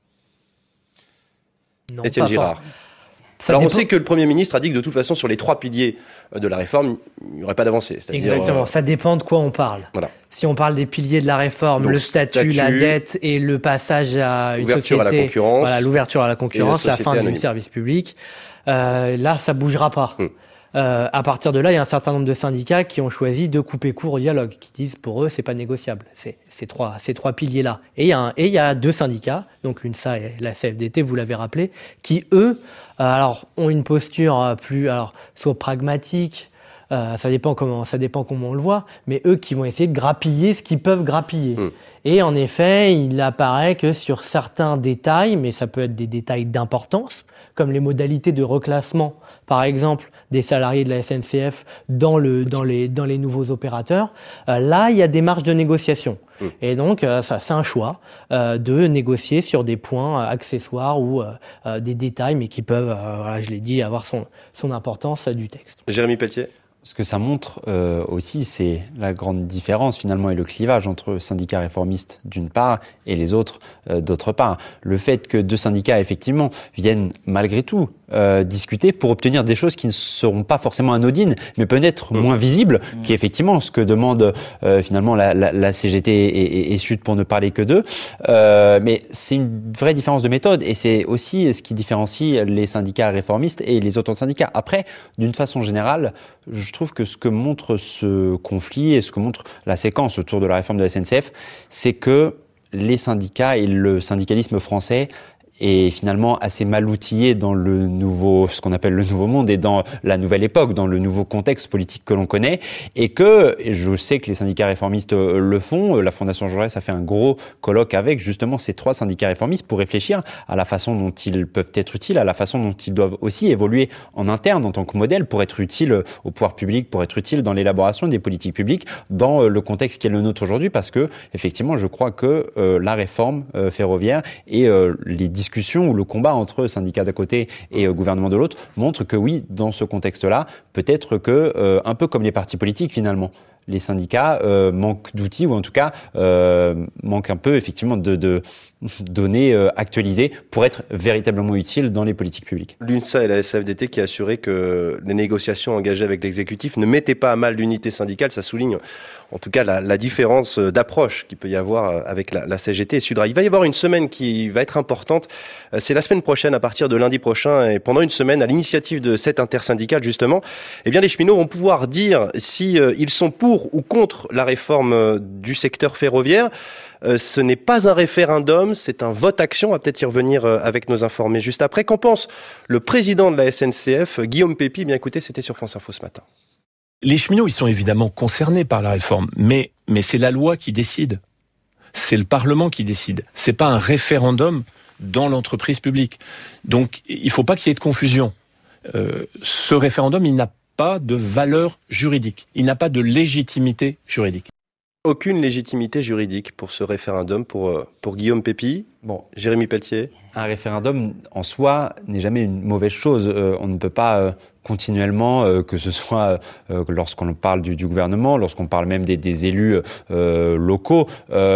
Non, Étienne Girard. Ça Alors dépend... on sait que le Premier ministre a dit que de toute façon sur les trois piliers de la réforme, il n'y aurait pas d'avancée. C'est-à-dire, Exactement, euh... ça dépend de quoi on parle. Voilà. Si on parle des piliers de la réforme, Donc, le statut, statut, la dette et le passage à une l'ouverture société, à la concurrence, voilà, l'ouverture à la concurrence, la, la fin anonyme. Du service public, euh, là ça bougera pas. Hum. Euh, à partir de là, il y a un certain nombre de syndicats qui ont choisi de couper court au dialogue, qui disent pour eux c'est pas négociable, c'est ces trois ces trois piliers là. Et il y a un, et il y a deux syndicats, donc l'U N S A et la C F D T, vous l'avez rappelé, qui eux euh, alors ont une posture plus alors soit pragmatique. Euh, ça dépend comment, ça dépend comment on le voit, mais eux qui vont essayer de grappiller ce qu'ils peuvent grappiller. Mmh. Et en effet, il apparaît que sur certains détails, mais ça peut être des détails d'importance, comme les modalités de reclassement, par exemple, des salariés de la S N C F dans le, dans les, dans les nouveaux opérateurs, euh, là, il y a des marges de négociation. Mmh. Et donc, euh, ça, c'est un choix euh, de négocier sur des points euh, accessoires ou euh, euh, des détails, mais qui peuvent, euh, voilà, je l'ai dit, avoir son, son importance euh, du texte. Jérémy Pelletier. Ce que ça montre euh, aussi, c'est la grande différence finalement et le clivage entre syndicats réformistes d'une part et les autres euh, d'autre part. Le fait que deux syndicats effectivement viennent malgré tout euh, discuter pour obtenir des choses qui ne seront pas forcément anodines, mais peut-être mmh. moins visibles, mmh. qui est effectivement ce que demande euh, finalement la, la, la C G T et, et, et Sud pour ne parler que d'eux. Euh, mais c'est une vraie différence de méthode et c'est aussi ce qui différencie les syndicats réformistes et les autres syndicats. Après, d'une façon générale, je trouve que ce que montre ce conflit et ce que montre la séquence autour de la réforme de la S N C F, c'est que les syndicats et le syndicalisme français est finalement assez mal outillé dans le nouveau, ce qu'on appelle le nouveau monde et dans la nouvelle époque, dans le nouveau contexte politique que l'on connaît, et que, et je sais que les syndicats réformistes le font, la Fondation Jean Jaurès a fait un gros colloque avec justement ces trois syndicats réformistes pour réfléchir à la façon dont ils peuvent être utiles, à la façon dont ils doivent aussi évoluer en interne en tant que modèle pour être utiles au pouvoir public, pour être utiles dans l'élaboration des politiques publiques, dans le contexte qui est le nôtre aujourd'hui, parce que, effectivement, je crois que euh, la réforme euh, ferroviaire et euh, les discussions ou le combat entre syndicats d'un côté et euh, gouvernement de l'autre montre que oui, dans ce contexte-là, peut-être que, euh, un peu comme les partis politiques finalement, les syndicats euh, manquent d'outils ou en tout cas euh, manquent un peu effectivement de, de données euh, actualisées pour être véritablement utiles dans les politiques publiques. L'U N S A et la S F D T qui a assuré que les négociations engagées avec l'exécutif ne mettaient pas à mal l'unité syndicale, ça souligne en tout cas la, la différence d'approche qu'il peut y avoir avec la, la C G T et Sudra. Il va y avoir une semaine qui va être importante, c'est la semaine prochaine à partir de lundi prochain et pendant une semaine à l'initiative de cette intersyndicale justement, eh bien les cheminots vont pouvoir dire si euh, ils sont pour ou contre la réforme du secteur ferroviaire. Euh, ce n'est pas un référendum, c'est un vote-action. On va peut-être y revenir euh, avec nos informés juste après. Qu'en pense le président de la S N C F, Guillaume Pépi? Bien écoutez, c'était sur France Info ce matin. Les cheminots, ils sont évidemment concernés par la réforme, mais, mais c'est la loi qui décide. C'est le Parlement qui décide. C'est pas un référendum dans l'entreprise publique. Donc, il faut pas qu'il y ait de confusion. Euh, ce référendum, il n'a pas de valeur juridique. Il n'a pas de légitimité juridique. Aucune légitimité juridique pour ce référendum, pour, pour Guillaume Pépi. Bon, Jérémy Pelletier. Un référendum en soi n'est jamais une mauvaise chose. Euh, on ne peut pas euh, continuellement, euh, que ce soit euh, lorsqu'on parle du, du gouvernement, lorsqu'on parle même des, des élus euh, locaux, euh,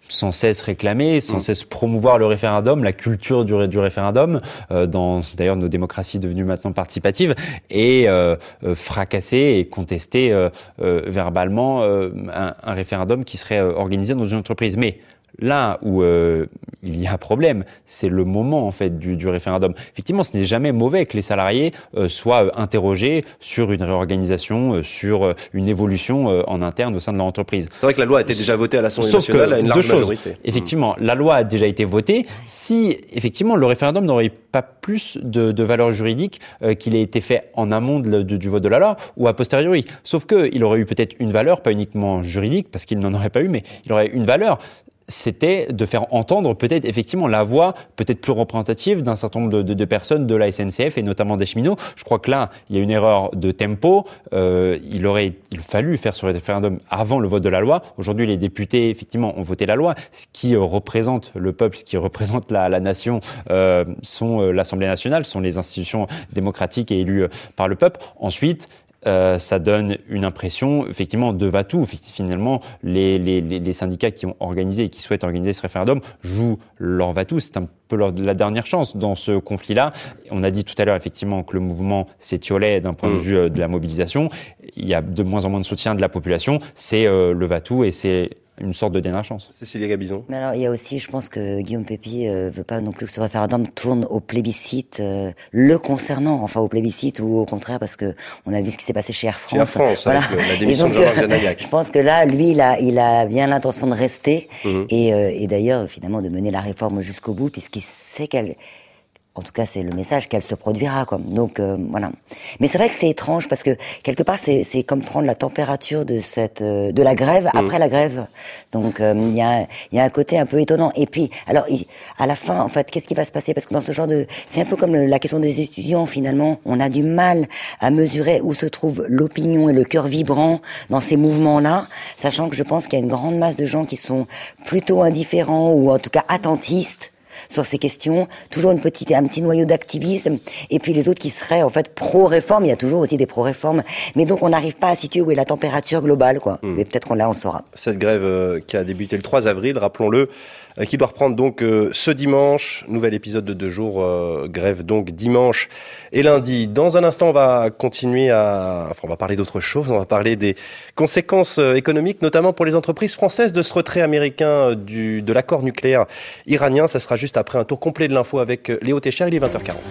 sans cesse réclamer, sans mmh. cesse promouvoir le référendum, la culture du, du référendum, euh, dans d'ailleurs nos démocraties devenues maintenant participatives, et euh, euh, fracasser et contester euh, euh, verbalement euh, un, un référendum qui serait euh, organisé dans une entreprise. Mais là où euh, il y a un problème, c'est le moment en fait du, du référendum. Effectivement, ce n'est jamais mauvais que les salariés euh, soient euh, interrogés sur une réorganisation, euh, sur euh, une évolution euh, en interne au sein de leur entreprise. C'est vrai que la loi a été déjà votée à l'Assemblée Sauf nationale que, à une deux large choses. majorité. Effectivement, mmh. la loi a déjà été votée. Si effectivement le référendum n'aurait pas plus de, de valeur juridique euh, qu'il ait été fait en amont de, de, du vote de la loi ou a posteriori. Sauf que il aurait eu peut-être une valeur, pas uniquement juridique, parce qu'il n'en aurait pas eu, mais il aurait une valeur. C'était de faire entendre peut-être effectivement la voix peut-être plus représentative d'un certain nombre de, de, de personnes de la S N C F et notamment des cheminots. Je crois que là, il y a une erreur de tempo. Euh, il aurait il fallu faire ce référendum avant le vote de la loi. Aujourd'hui, les députés effectivement ont voté la loi. Ce qui euh, représente le peuple, ce qui représente la, la nation, euh, sont euh, l'Assemblée nationale, sont les institutions démocratiques et élues euh, par le peuple. Ensuite, Euh, ça donne une impression effectivement de va-tout. Finalement, les, les, les syndicats qui ont organisé et qui souhaitent organiser ce référendum jouent leur va-tout. C'est un peu leur, la dernière chance dans ce conflit-là. On a dit tout à l'heure effectivement que le mouvement s'étiolait d'un point de vue euh, de la mobilisation. Il y a de moins en moins de soutien de la population. C'est euh, le va-tout et c'est une sorte de dernière chance. Cécilia Gabizon. Mais alors, il y a aussi, je pense que Guillaume Pépi euh, veut pas non plus que ce référendum tourne au plébiscite, euh, le concernant, enfin au plébiscite ou au contraire, parce que on a vu ce qui s'est passé chez Air France. Chez Air France, voilà. avec euh, la démission donc, de Jean-Marc Janaillac. Je pense que là, lui, il a, il a bien l'intention de rester Mmh. et, euh, et d'ailleurs, finalement, de mener la réforme jusqu'au bout, puisqu'il sait qu'elle... En tout cas, c'est le message qu'elle se produira, quoi. Donc euh, voilà. Mais c'est vrai que c'est étrange parce que quelque part, c'est c'est comme prendre la température de cette euh, de la grève mmh. après la grève. Donc il euh, y a il y a un côté un peu étonnant. Et puis alors il, à la fin, en fait, qu'est-ce qui va se passer? Parce que dans ce genre de, c'est un peu comme le, la question des étudiants. Finalement, on a du mal à mesurer où se trouve l'opinion et le cœur vibrant dans ces mouvements-là, sachant que je pense qu'il y a une grande masse de gens qui sont plutôt indifférents ou en tout cas attentistes sur ces questions, toujours une petite, un petit noyau d'activisme, et puis les autres qui seraient en fait pro-réforme. Il y a toujours aussi des pro-réformes, mais donc on n'arrive pas à situer où est la température globale, quoi. Mmh. Mais peut-être qu'on là on le saura. Cette grève euh, qui a débuté le trois avril, rappelons-le, euh, qui doit reprendre donc euh, ce dimanche. Nouvel épisode de deux jours, euh, grève donc dimanche et lundi. Dans un instant, on va continuer à, enfin on va parler d'autre chose. On va parler des conséquences euh, économiques, notamment pour les entreprises françaises de ce retrait américain euh, du de l'accord nucléaire iranien. Ça sera juste après un tour complet de l'info avec Léo Técher. Il est vingt heures quarante.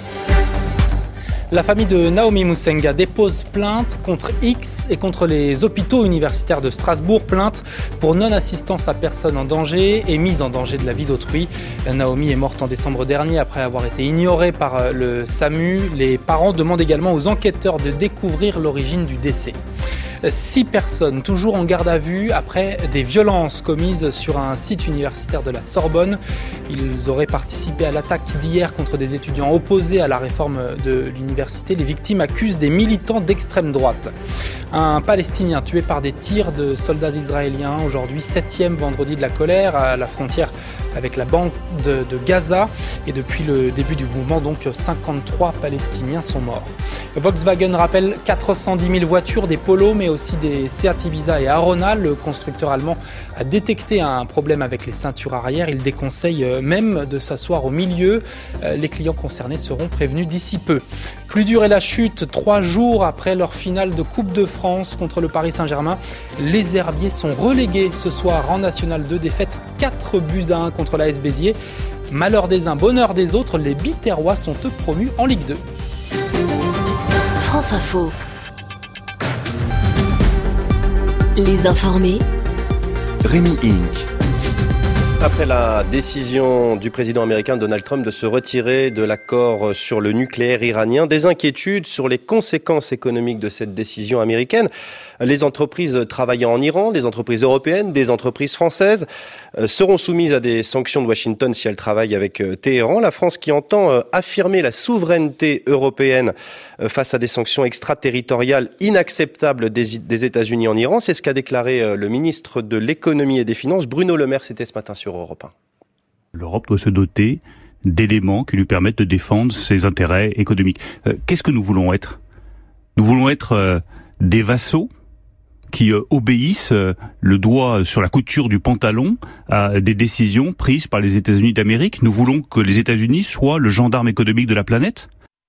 La famille de Naomi Musenga dépose plainte contre X et contre les hôpitaux universitaires de Strasbourg. Plainte pour non-assistance à personne en danger et mise en danger de la vie d'autrui. Naomi est morte en décembre dernier après avoir été ignorée par le SAMU. Les parents demandent également aux enquêteurs de découvrir l'origine du décès. Six personnes toujours en garde à vue après des violences commises sur un site universitaire de la Sorbonne. Ils auraient participé à l'attaque d'hier contre des étudiants opposés à la réforme de l'université. Les victimes accusent des militants d'extrême droite. Un Palestinien tué par des tirs de soldats israéliens. Aujourd'hui, septième vendredi de la colère à la frontière avec la bande de, de Gaza. Et depuis le début du mouvement, donc cinquante-trois Palestiniens sont morts. Volkswagen rappelle quatre cent dix mille voitures, des Polo, mais aussi des Seat Ibiza et Arona. Le constructeur allemand a détecté un problème avec les ceintures arrière. Il déconseille même de s'asseoir au milieu. Les clients concernés seront prévenus d'ici peu. Plus dure est la chute. Trois jours après leur finale de Coupe de France contre le Paris Saint-Germain, les Herbiers sont relégués ce soir en National deux. Défaite quatre buts à un contre l'A S Béziers. Malheur des uns, bonheur des autres, les Biterrois sont eux promus en Ligue deux. France Info. Les informés. Rémi Inc. Après la décision du président américain Donald Trump de se retirer de l'accord sur le nucléaire iranien, des inquiétudes sur les conséquences économiques de cette décision américaine. Les entreprises travaillant en Iran, les entreprises européennes, des entreprises françaises euh, seront soumises à des sanctions de Washington si elles travaillent avec euh, Téhéran. La France qui entend euh, affirmer la souveraineté européenne euh, face à des sanctions extraterritoriales inacceptables des, des États-Unis en Iran. C'est ce qu'a déclaré euh, le ministre de l'économie et des finances, Bruno Le Maire. C'était ce matin sur Europe un. L'Europe doit se doter d'éléments qui lui permettent de défendre ses intérêts économiques. Euh, qu'est-ce que nous voulons être ? Nous voulons être euh, des vassaux qui euh, obéissent euh, le doigt sur la couture du pantalon à des décisions prises par les États-Unis d'Amérique. Nous voulons que les États-Unis soient le gendarme économique de la planète.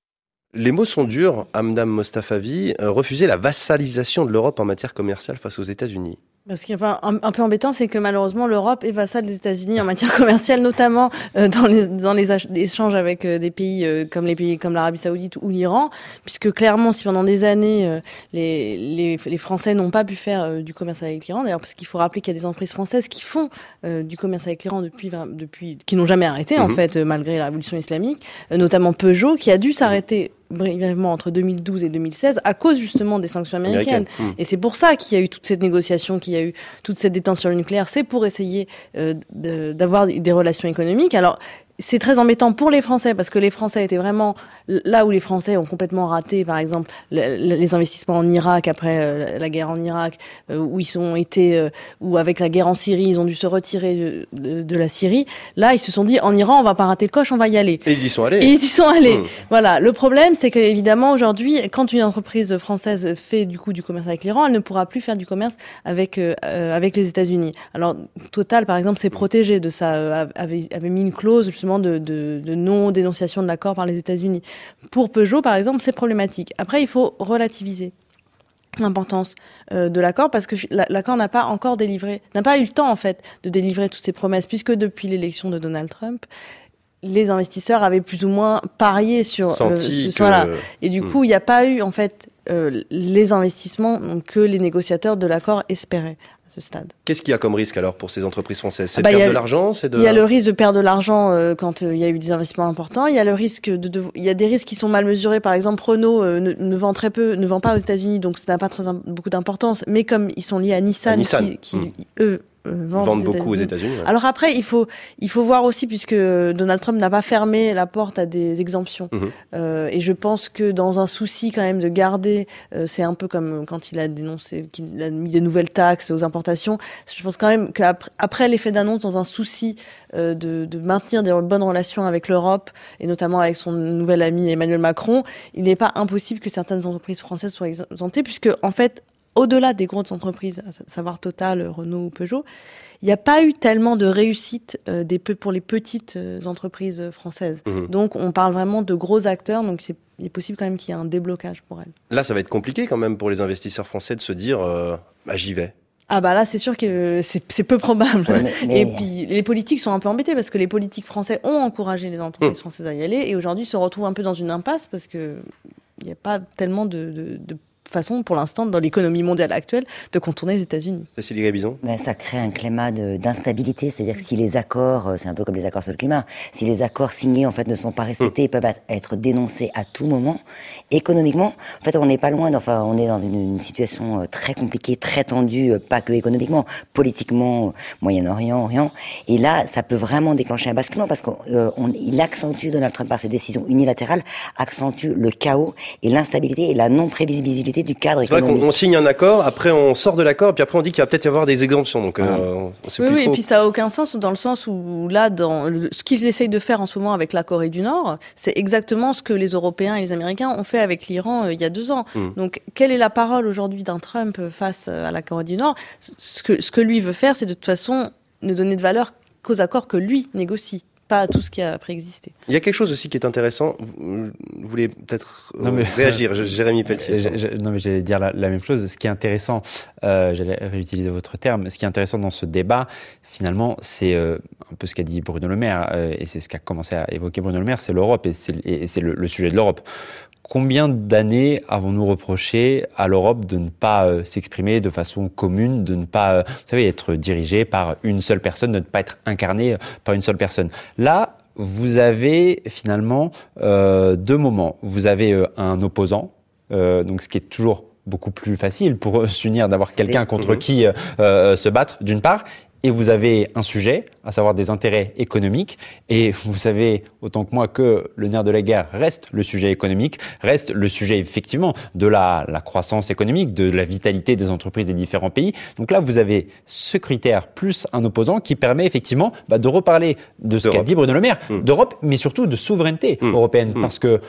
Les mots sont durs, Hamdam Mostafavi. Euh, refuser la vassalisation de l'Europe en matière commerciale face aux États-Unis. Ce qui est un, un peu embêtant, c'est que malheureusement l'Europe est vassale des États-Unis en matière commerciale, notamment euh, dans les dans les échanges avec euh, des pays euh, comme les pays comme l'Arabie Saoudite ou l'Iran, puisque clairement, si pendant des années euh, les, les les Français n'ont pas pu faire euh, du commerce avec l'Iran, d'ailleurs parce qu'il faut rappeler qu'il y a des entreprises françaises qui font euh, du commerce avec l'Iran depuis depuis qui n'ont jamais arrêté, mmh. en fait, euh, malgré la révolution islamique, euh, notamment Peugeot qui a dû s'arrêter brièvement entre deux mille douze et deux mille seize à cause justement des sanctions américaines. Américaine. Mmh. Et c'est pour ça qu'il y a eu toute cette négociation, qu'il y a eu toute cette détente sur le nucléaire. C'est pour essayer euh, de, d'avoir des relations économiques. Alors, c'est très embêtant pour les Français parce que les Français étaient vraiment là où les Français ont complètement raté, par exemple, le, les investissements en Irak après euh, la guerre en Irak, euh, où ils ont été, euh, ou avec la guerre en Syrie, ils ont dû se retirer de, de, de la Syrie. Là, ils se sont dit, en Iran, on va pas rater le coche, on va y aller. Et ils y sont allés. Et ils y sont allés. Mmh. Voilà. Le problème, c'est que évidemment aujourd'hui, quand une entreprise française fait du coup du commerce avec l'Iran, elle ne pourra plus faire du commerce avec euh, avec les États-Unis. Alors Total, par exemple, s'est protégé de ça, euh, avait, avait mis une clause justement De, de, de non-dénonciation de l'accord par les États-Unis. Pour Peugeot, par exemple, c'est problématique. Après, il faut relativiser l'importance euh, de l'accord parce que l'accord n'a pas encore délivré, n'a pas eu le temps en fait de délivrer toutes ses promesses puisque depuis l'élection de Donald Trump, les investisseurs avaient plus ou moins parié sur, le, sur que... voilà. Et du coup, il n'y a pas eu en fait euh, les investissements que les négociateurs de l'accord espéraient. Ce stade. Qu'est-ce qu'il y a comme risque alors pour ces entreprises françaises? C'est ah bah, de perdre a, de l'argent, c'est de... Il y a le risque de perdre de l'argent euh, quand euh, il y a eu des investissements importants. Il y a le risque de, de, il y a des risques qui sont mal mesurés. Par exemple, Renault euh, ne, ne vend très peu, ne vend pas aux États-Unis, donc ça n'a pas très beaucoup d'importance. Mais comme ils sont liés à Nissan, à Nissan. qui, qui mmh. eux Euh, vendent, vendent beaucoup aux États-Unis. Ouais. Alors après, il faut il faut voir aussi puisque Donald Trump n'a pas fermé la porte à des exemptions. Mmh. Euh, et je pense que dans un souci quand même de garder, euh, c'est un peu comme quand il a dénoncé, qu'il a mis des nouvelles taxes aux importations. Je pense quand même qu'après après l'effet d'annonce, dans un souci euh, de, de maintenir des bonnes relations avec l'Europe et notamment avec son nouvel ami Emmanuel Macron, il n'est pas impossible que certaines entreprises françaises soient exemptées puisque en fait au-delà des grosses entreprises, à savoir Total, Renault ou Peugeot, il n'y a pas eu tellement de réussite euh, des peu pour les petites euh, entreprises françaises. Mmh. Donc, on parle vraiment de gros acteurs, donc c'est, il est possible quand même qu'il y ait un déblocage pour elles. Là, ça va être compliqué quand même pour les investisseurs français de se dire euh, bah, j'y vais. Ah bah là, c'est sûr que c'est, c'est peu probable. Ouais, mais, mais... Et puis, les politiques sont un peu embêtés parce que les politiques français ont encouragé les entreprises mmh. françaises à y aller et aujourd'hui se retrouvent un peu dans une impasse parce que il n'y a pas tellement de, de, de façon, pour l'instant, dans l'économie mondiale actuelle, de contourner les États-Unis. Cécilie Gabizon. Ben, ça crée un climat de, d'instabilité, c'est-à-dire que si les accords, c'est un peu comme les accords sur le climat, si les accords signés en fait ne sont pas respectés, mmh. ils peuvent être dénoncés à tout moment. Économiquement, en fait, on n'est pas loin, enfin, on est dans une, une situation très compliquée, très tendue, pas que économiquement, politiquement, Moyen-Orient, Orient. Et là, ça peut vraiment déclencher un basculement parce qu'il accentue, Donald Trump, par ses décisions unilatérales, accentue le chaos et l'instabilité et la non-prévisibilité du cadre c'est économique. C'est vrai qu'on signe un accord, après on sort de l'accord, et puis après on dit qu'il va peut-être y avoir des exemptions. Donc, ah. euh, on sait oui, plus oui, trop. Et puis ça a aucun sens dans le sens où là, dans le, ce qu'ils essayent de faire en ce moment avec la Corée du Nord, c'est exactement ce que les Européens et les Américains ont fait avec l'Iran euh, il y a deux ans. Hum. Donc, quelle est la parole aujourd'hui d'un Trump face à la Corée du Nord? Ce que, ce que lui veut faire, c'est de toute façon ne donner de valeur qu'aux accords que lui négocie, pas à tout ce qui a préexisté. Il y a quelque chose aussi qui est intéressant. Vous, vous voulez peut-être non, mais, réagir, Jérémy Pelletier. Je, je, non, mais j'allais dire la, la même chose. Ce qui est intéressant, euh, j'allais réutiliser votre terme, ce qui est intéressant dans ce débat, finalement, c'est euh, un peu ce qu'a dit Bruno Le Maire, euh, et c'est ce qu'a commencé à évoquer Bruno Le Maire, c'est l'Europe, et c'est, et c'est le, le sujet de l'Europe. Combien d'années avons-nous reproché à l'Europe de ne pas euh, s'exprimer de façon commune, de ne pas, euh, vous savez, être dirigée par une seule personne, de ne pas être incarnée par une seule personne. Là, vous avez finalement euh, deux moments. Vous avez euh, un opposant, euh, donc ce qui est toujours beaucoup plus facile pour euh, s'unir, d'avoir c'est quelqu'un contre mmh. qui euh, se battre, d'une part. Et vous avez un sujet, à savoir des intérêts économiques. Et vous savez autant que moi que le nerf de la guerre reste le sujet économique, reste le sujet effectivement de la, la croissance économique, de la vitalité des entreprises des différents pays. Donc là, vous avez ce critère plus un opposant qui permet effectivement bah, de reparler de ce d'Europe. Qu'a dit Bruno Le Maire, mmh. d'Europe, mais surtout de souveraineté mmh. européenne. Mmh. Parce que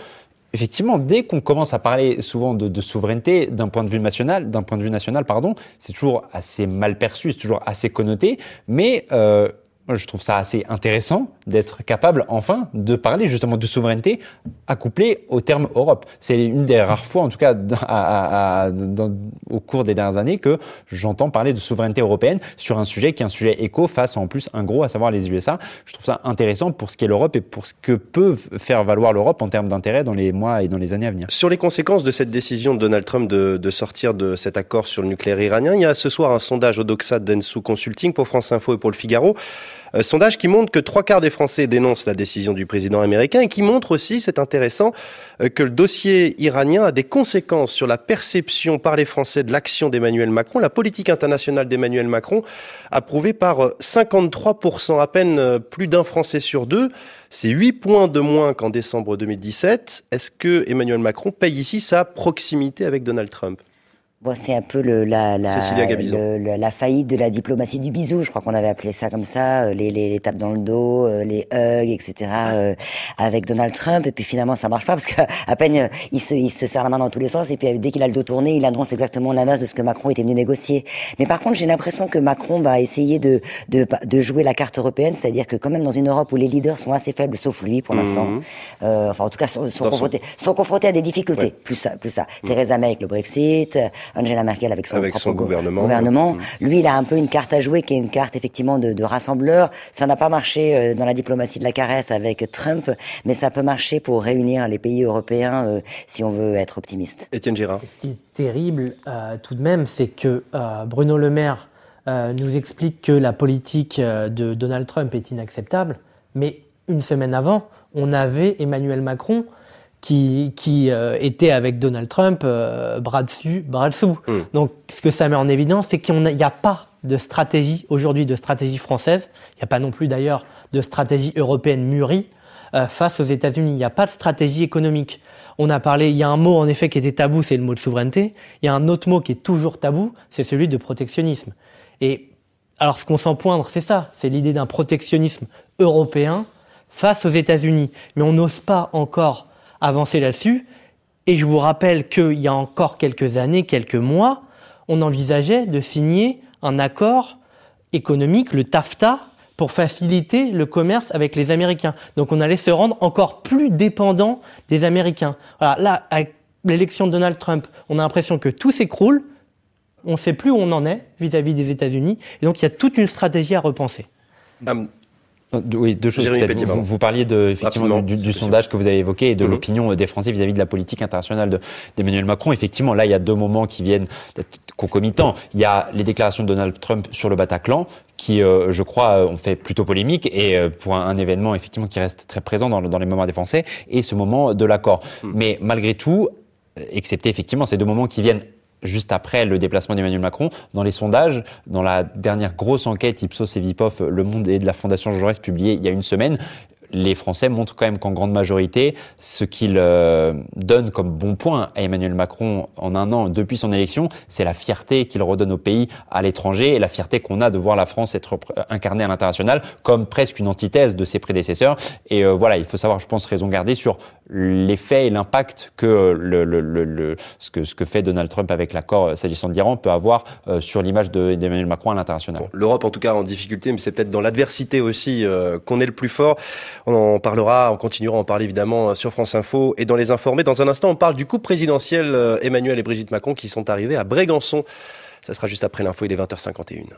Effectivement, dès qu'on commence à parler souvent de, de souveraineté d'un point de vue national, d'un point de vue national, pardon, c'est toujours assez mal perçu, c'est toujours assez connoté, mais euh, moi, je trouve ça assez intéressant d'être capable, enfin, de parler justement de souveraineté accouplée au terme Europe. C'est une des rares fois, en tout cas, à, à, à, dans, au cours des dernières années, que j'entends parler de souveraineté européenne sur un sujet qui est un sujet éco face en plus un gros, à savoir les U S A. Je trouve ça intéressant pour ce qu'est l'Europe et pour ce que peut faire valoir l'Europe en termes d'intérêt dans les mois et dans les années à venir. Sur les conséquences de cette décision de Donald Trump de, de sortir de cet accord sur le nucléaire iranien, il y a ce soir un sondage au Doxa Dentsu Consulting pour France Info et pour le Figaro. Euh, sondage qui montre que trois quarts des Français dénoncent la décision du président américain et qui montre aussi, c'est intéressant, euh, que le dossier iranien a des conséquences sur la perception par les Français de l'action d'Emmanuel Macron, la politique internationale d'Emmanuel Macron, approuvée par cinquante-trois pour cent, à peine euh, plus d'un Français sur deux. C'est huit points de moins qu'en décembre deux mille dix-sept. Est-ce que Emmanuel Macron paye ici sa proximité avec Donald Trump ? Bon, c'est un peu le, la, la, le, le, la faillite de la diplomatie du bisou, je crois qu'on avait appelé ça comme ça, les, les, les tapes dans le dos, les hugs, et cetera, euh, avec Donald Trump, et puis finalement ça marche pas, parce qu'à peine il se, il se serre la main dans tous les sens, et puis dès qu'il a le dos tourné, il annonce exactement l'inverse de ce que Macron était venu négocier. Mais par contre, j'ai l'impression que Macron va essayer de, de, de jouer la carte européenne, c'est-à-dire que quand même dans une Europe où les leaders sont assez faibles, sauf lui pour l'instant, mmh. euh, enfin en tout cas sont, sont, confrontés, son... sont confrontés à des difficultés, ouais. plus ça, plus ça. Mmh. Theresa May avec le Brexit, Angela Merkel avec son, avec propre son gouvernement. gouvernement. Mmh. Lui, il a un peu une carte à jouer qui est une carte effectivement de, de rassembleur. Ça n'a pas marché dans la diplomatie de la caresse avec Trump, mais ça peut marcher pour réunir les pays européens euh, si on veut être optimiste. Étienne Girard. Ce qui est terrible euh, tout de même, c'est que euh, Bruno Le Maire euh, nous explique que la politique euh, de Donald Trump est inacceptable, mais une semaine avant, on avait Emmanuel Macron qui, qui euh, était avec Donald Trump euh, bras dessus, bras dessous. Mmh. Donc, ce que ça met en évidence, c'est qu'il n'y a, a pas de stratégie, aujourd'hui, de stratégie française. Il n'y a pas non plus, d'ailleurs, de stratégie européenne mûrie euh, face aux États-Unis. Il n'y a pas de stratégie économique. On a parlé, il y a un mot, en effet, qui était tabou, c'est le mot de souveraineté. Il y a un autre mot qui est toujours tabou, c'est celui de protectionnisme. Et alors, ce qu'on sent poindre, c'est ça. C'est l'idée d'un protectionnisme européen face aux États-Unis. Mais on n'ose pas encore avancer là-dessus. Et je vous rappelle qu'il y a encore quelques années, quelques mois, on envisageait de signer un accord économique, le TAFTA, pour faciliter le commerce avec les Américains. Donc on allait se rendre encore plus dépendant des Américains. Voilà, là, avec l'élection de Donald Trump, on a l'impression que tout s'écroule, on ne sait plus où on en est vis-à-vis des États-Unis, et donc il y a toute une stratégie à repenser. Um... Oui, deux choses peut-être. Vous, vous parliez de, effectivement du, du sondage que vous avez évoqué et de mmh. l'opinion des Français vis-à-vis de la politique internationale de, d'Emmanuel Macron. Effectivement, là, il y a deux moments qui viennent d'être concomitants. Il y a les déclarations de Donald Trump sur le Bataclan qui, euh, je crois, ont fait plutôt polémique et euh, pour un, un événement effectivement qui reste très présent dans, dans les mémoires des Français, et ce moment de l'accord. Mmh. Mais malgré tout, excepté effectivement ces deux moments qui viennent juste après le déplacement d'Emmanuel Macron, dans les sondages, dans la dernière grosse enquête Ipsos et Vipov, Le Monde et de la Fondation Jean Jaurès publiée il y a une semaine, les Français montrent quand même qu'en grande majorité, ce qu'ils euh, donnent comme bon point à Emmanuel Macron en un an depuis son élection, c'est la fierté qu'il redonne au pays à l'étranger et la fierté qu'on a de voir la France être incarnée à l'international comme presque une antithèse de ses prédécesseurs. Et euh, voilà, il faut savoir, je pense, raison garder sur l'effet et l'impact que, le, le, le, le, ce que ce que fait Donald Trump avec l'accord s'agissant de l'Iran peut avoir euh, sur l'image de, d'Emmanuel Macron à l'international. Bon, l'Europe en tout cas en difficulté, mais c'est peut-être dans l'adversité aussi euh, qu'on est le plus fort. On en parlera, on continuera à en parler évidemment sur France Info et dans Les Informés. Dans un instant, on parle du couple présidentiel euh, Emmanuel et Brigitte Macron qui sont arrivés à Brégançon. Ça sera juste après l'info, il est vingt heures cinquante et une.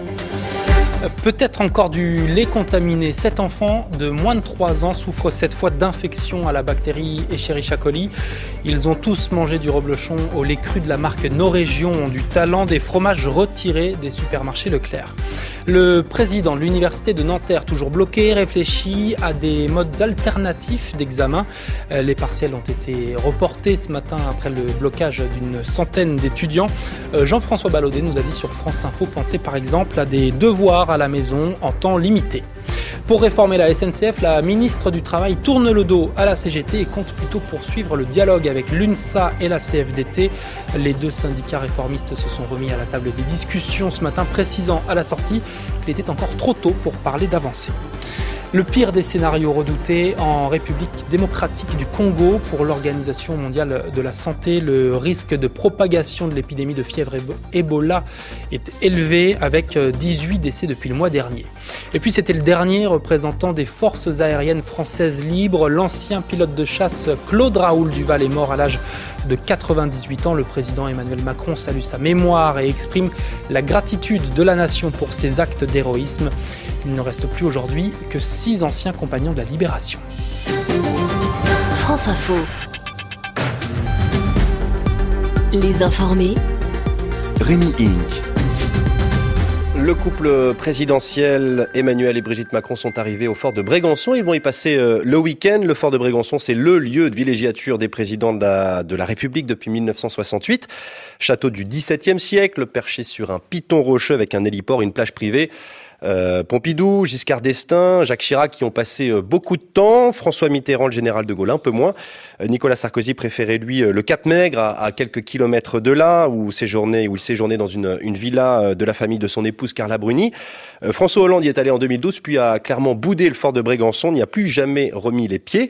Peut-être encore du lait contaminé. Sept enfants de moins de trois ans souffrent cette fois d'infection à la bactérie Escherichia coli. Ils ont tous mangé du reblochon au lait cru de la marque Norégion, ont du talent, des fromages retirés des supermarchés Leclerc. Le président de l'université de Nanterre, toujours bloqué, réfléchit à des modes alternatifs d'examen. Les partiels ont été reportés ce matin après le blocage d'une centaine d'étudiants. Jean-François Ballaudet nous a dit sur France Info, penser par exemple à des devoirs à la maison en temps limité. Pour réformer la S N C F, la ministre du Travail tourne le dos à la C G T et compte plutôt poursuivre le dialogue avec l'UNSA et la C F D T. Les deux syndicats réformistes se sont remis à la table des discussions ce matin, précisant à la sortie qu'il était encore trop tôt pour parler d'avancée. Le pire des scénarios redoutés en République démocratique du Congo pour l'Organisation mondiale de la santé. Le risque de propagation de l'épidémie de fièvre Ebola est élevé avec dix-huit décès depuis le mois dernier. Et puis c'était le dernier représentant des forces aériennes françaises libres. L'ancien pilote de chasse Claude Raoul Duval est mort à l'âge de quatre-vingt-dix-huit ans. Le président Emmanuel Macron salue sa mémoire et exprime la gratitude de la nation pour ses actes d'héroïsme. Il ne reste plus aujourd'hui que six anciens compagnons de la Libération. France Info. Les informés. Rémi Inc. Le couple présidentiel Emmanuel et Brigitte Macron sont arrivés au fort de Brégançon. Ils vont y passer euh, le week-end. Le fort de Brégançon, c'est le lieu de villégiature des présidents de la, de la République depuis mille neuf cent soixante-huit. Château du dix-septième siècle, perché sur un piton rocheux avec un héliport et une plage privée. Euh, Pompidou, Giscard d'Estaing, Jacques Chirac qui ont passé euh, beaucoup de temps, François Mitterrand, le général de Gaulle un peu moins, euh, Nicolas Sarkozy préférait lui euh, le Cap Maigre à, à quelques kilomètres de là où, séjournait, où il séjournait dans une, une villa euh, de la famille de son épouse Carla Bruni. Euh, François Hollande y est allé en deux mille douze puis a clairement boudé le fort de Brégançon, n'y a plus jamais remis les pieds.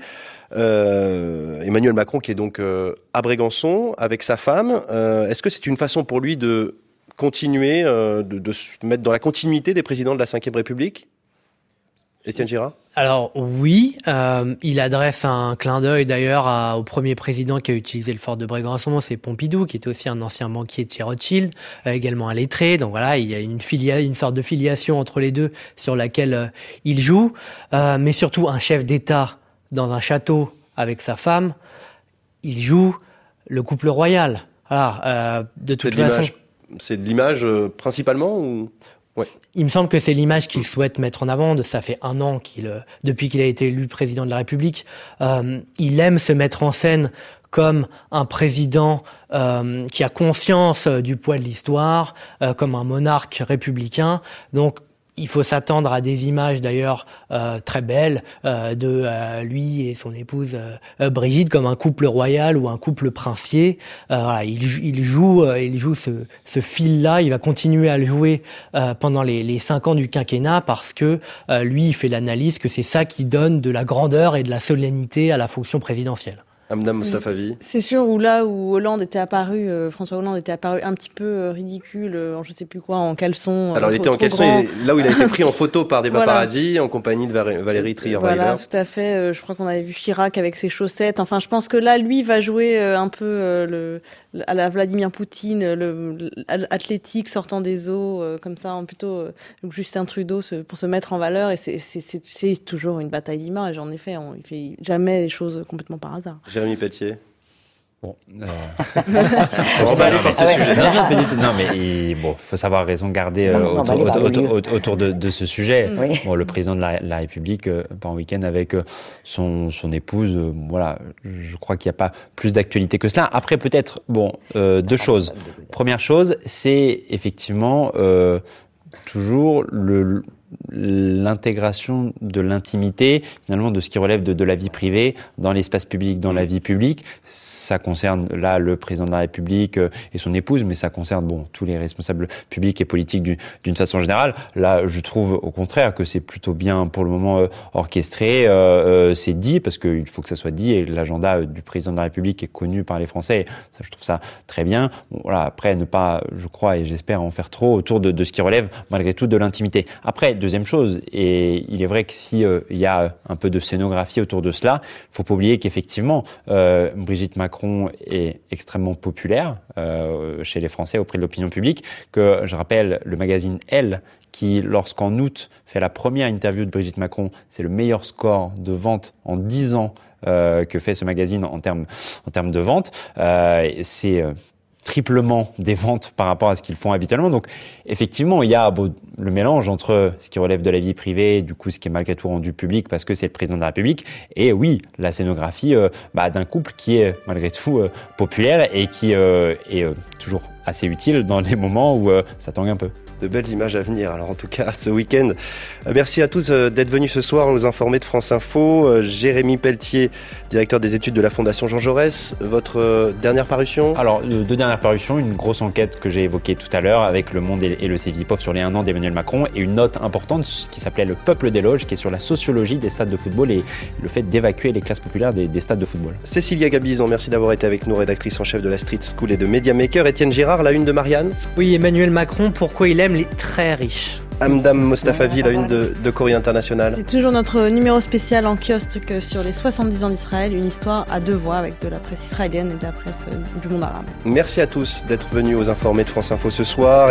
Euh, Emmanuel Macron qui est donc euh, à Brégançon avec sa femme, euh, est-ce que c'est une façon pour lui de continuer, euh, de, de se mettre dans la continuité des présidents de la cinquième République? Étienne Girard? Alors oui, euh, il adresse un clin d'œil d'ailleurs à, au premier président qui a utilisé le fort de Brégançon, c'est Pompidou, qui était aussi un ancien banquier de chez Rothschild, euh, également un lettré. Donc voilà, il y a une, filia, une sorte de filiation entre les deux sur laquelle euh, il joue. Euh, mais surtout un chef d'État dans un château avec sa femme, il joue le couple royal. Voilà, euh, de toute c'est façon... De c'est de l'image euh, principalement ou... Ouais. Il me semble que c'est l'image qu'il souhaite mettre en avant. Ça fait un an qu'il, euh, depuis qu'il a été élu président de la République, euh, il aime se mettre en scène comme un président euh, qui a conscience euh, du poids de l'histoire, euh, comme un monarque républicain. Donc, il faut s'attendre à des images d'ailleurs euh, très belles euh, de euh, lui et son épouse euh, Brigitte comme un couple royal ou un couple princier. Euh, voilà, il, il joue, euh, il joue ce, ce fil-là. Il va continuer à le jouer euh, pendant les, les cinq ans du quinquennat parce que euh, lui, il fait l'analyse que c'est ça qui donne de la grandeur et de la solennité à la fonction présidentielle. Madame Mostafavi. C'est sûr, où là où Hollande était apparu, euh, François Hollande était apparu un petit peu euh, ridicule, euh, en je sais plus quoi, en caleçon. Alors euh, il trop, était en caleçon, et là où il a été pris en photo par des voilà. paparazzis en compagnie de Valérie Trierweiler. Voilà, tout à fait. Euh, je crois qu'on avait vu Chirac avec ses chaussettes. Enfin, je pense que là, lui va jouer euh, un peu euh, le à la Vladimir Poutine, le, l'athlétique sortant des eaux, euh, comme ça, en plutôt euh, Justin Trudeau se, pour se mettre en valeur. Et c'est, c'est, c'est, c'est toujours une bataille d'image. En effet, on, il fait jamais les choses complètement par hasard. Jérémy Pétier. Bon, euh... c'est emballé par ce sujet. Non, non, pas du tout. Non, mais il bon, faut savoir raison garder euh, non, autour, autour, autour, autour, autour de, de ce sujet. Oui. Bon, le président de la, la République euh, part en week-end avec euh, son, son épouse. Euh, voilà, je crois qu'il n'y a pas plus d'actualité que cela. Après, peut-être, bon, euh, deux choses. Première chose, c'est effectivement euh, toujours le l'intégration de l'intimité, finalement, de ce qui relève de, de la vie privée dans l'espace public, dans la vie publique. Ça concerne, là, le président de la République et son épouse, mais ça concerne, bon, tous les responsables publics et politiques d'une, d'une façon générale. Là, je trouve, au contraire, que c'est plutôt bien, pour le moment, euh, orchestré. Euh, euh, c'est dit, parce qu'il faut que ça soit dit, et l'agenda du président de la République est connu par les Français. Ça, je trouve ça très bien. Bon, voilà, après, ne pas, je crois, et j'espère en faire trop autour de, de ce qui relève, malgré tout, de l'intimité. Après, deuxième chose, et il est vrai que si euh, il y a un peu de scénographie autour de cela, il faut pas oublier qu'effectivement, euh, Brigitte Macron est extrêmement populaire euh, chez les Français, auprès de l'opinion publique, que je rappelle le magazine Elle, qui, lorsqu'en août, fait la première interview de Brigitte Macron, c'est le meilleur score de vente en dix ans euh, que fait ce magazine en termes, en termes de vente. Euh, c'est euh, triplement des ventes par rapport à ce qu'ils font habituellement. Donc, effectivement, il y a bon, le mélange entre ce qui relève de la vie privée, du coup, ce qui est malgré tout rendu public parce que c'est le président de la République, et oui, la scénographie euh, bah, d'un couple qui est malgré tout euh, populaire et qui euh, est euh, toujours assez utile dans les moments où euh, ça tangue un peu. de belles images à venir. Alors en tout cas, ce week-end, merci à tous d'être venus ce soir nous informer de France Info. Jérémy Pelletier, directeur des études de la Fondation Jean Jaurès, votre dernière parution ? Alors, deux dernières parutions, une grosse enquête que j'ai évoquée tout à l'heure avec Le Monde et le Cevipof sur les un an d'Emmanuel Macron et une note importante qui s'appelait Le peuple des loges, qui est sur la sociologie des stades de football et le fait d'évacuer les classes populaires des, des stades de football. Cécilia Gabizon, merci d'avoir été avec nous, rédactrice en chef de la Street School et de Media Maker. Étienne Girard, la une de Marianne. Oui, Emmanuel Macron, pourquoi il aime les très riches. Amdam Mostafavi, la une de, de Courrier International. C'est toujours notre numéro spécial en kiosque sur les soixante-dix ans d'Israël, une histoire à deux voix avec de la presse israélienne et de la presse du monde arabe. Merci à tous d'être venus aux informés de France Info ce soir.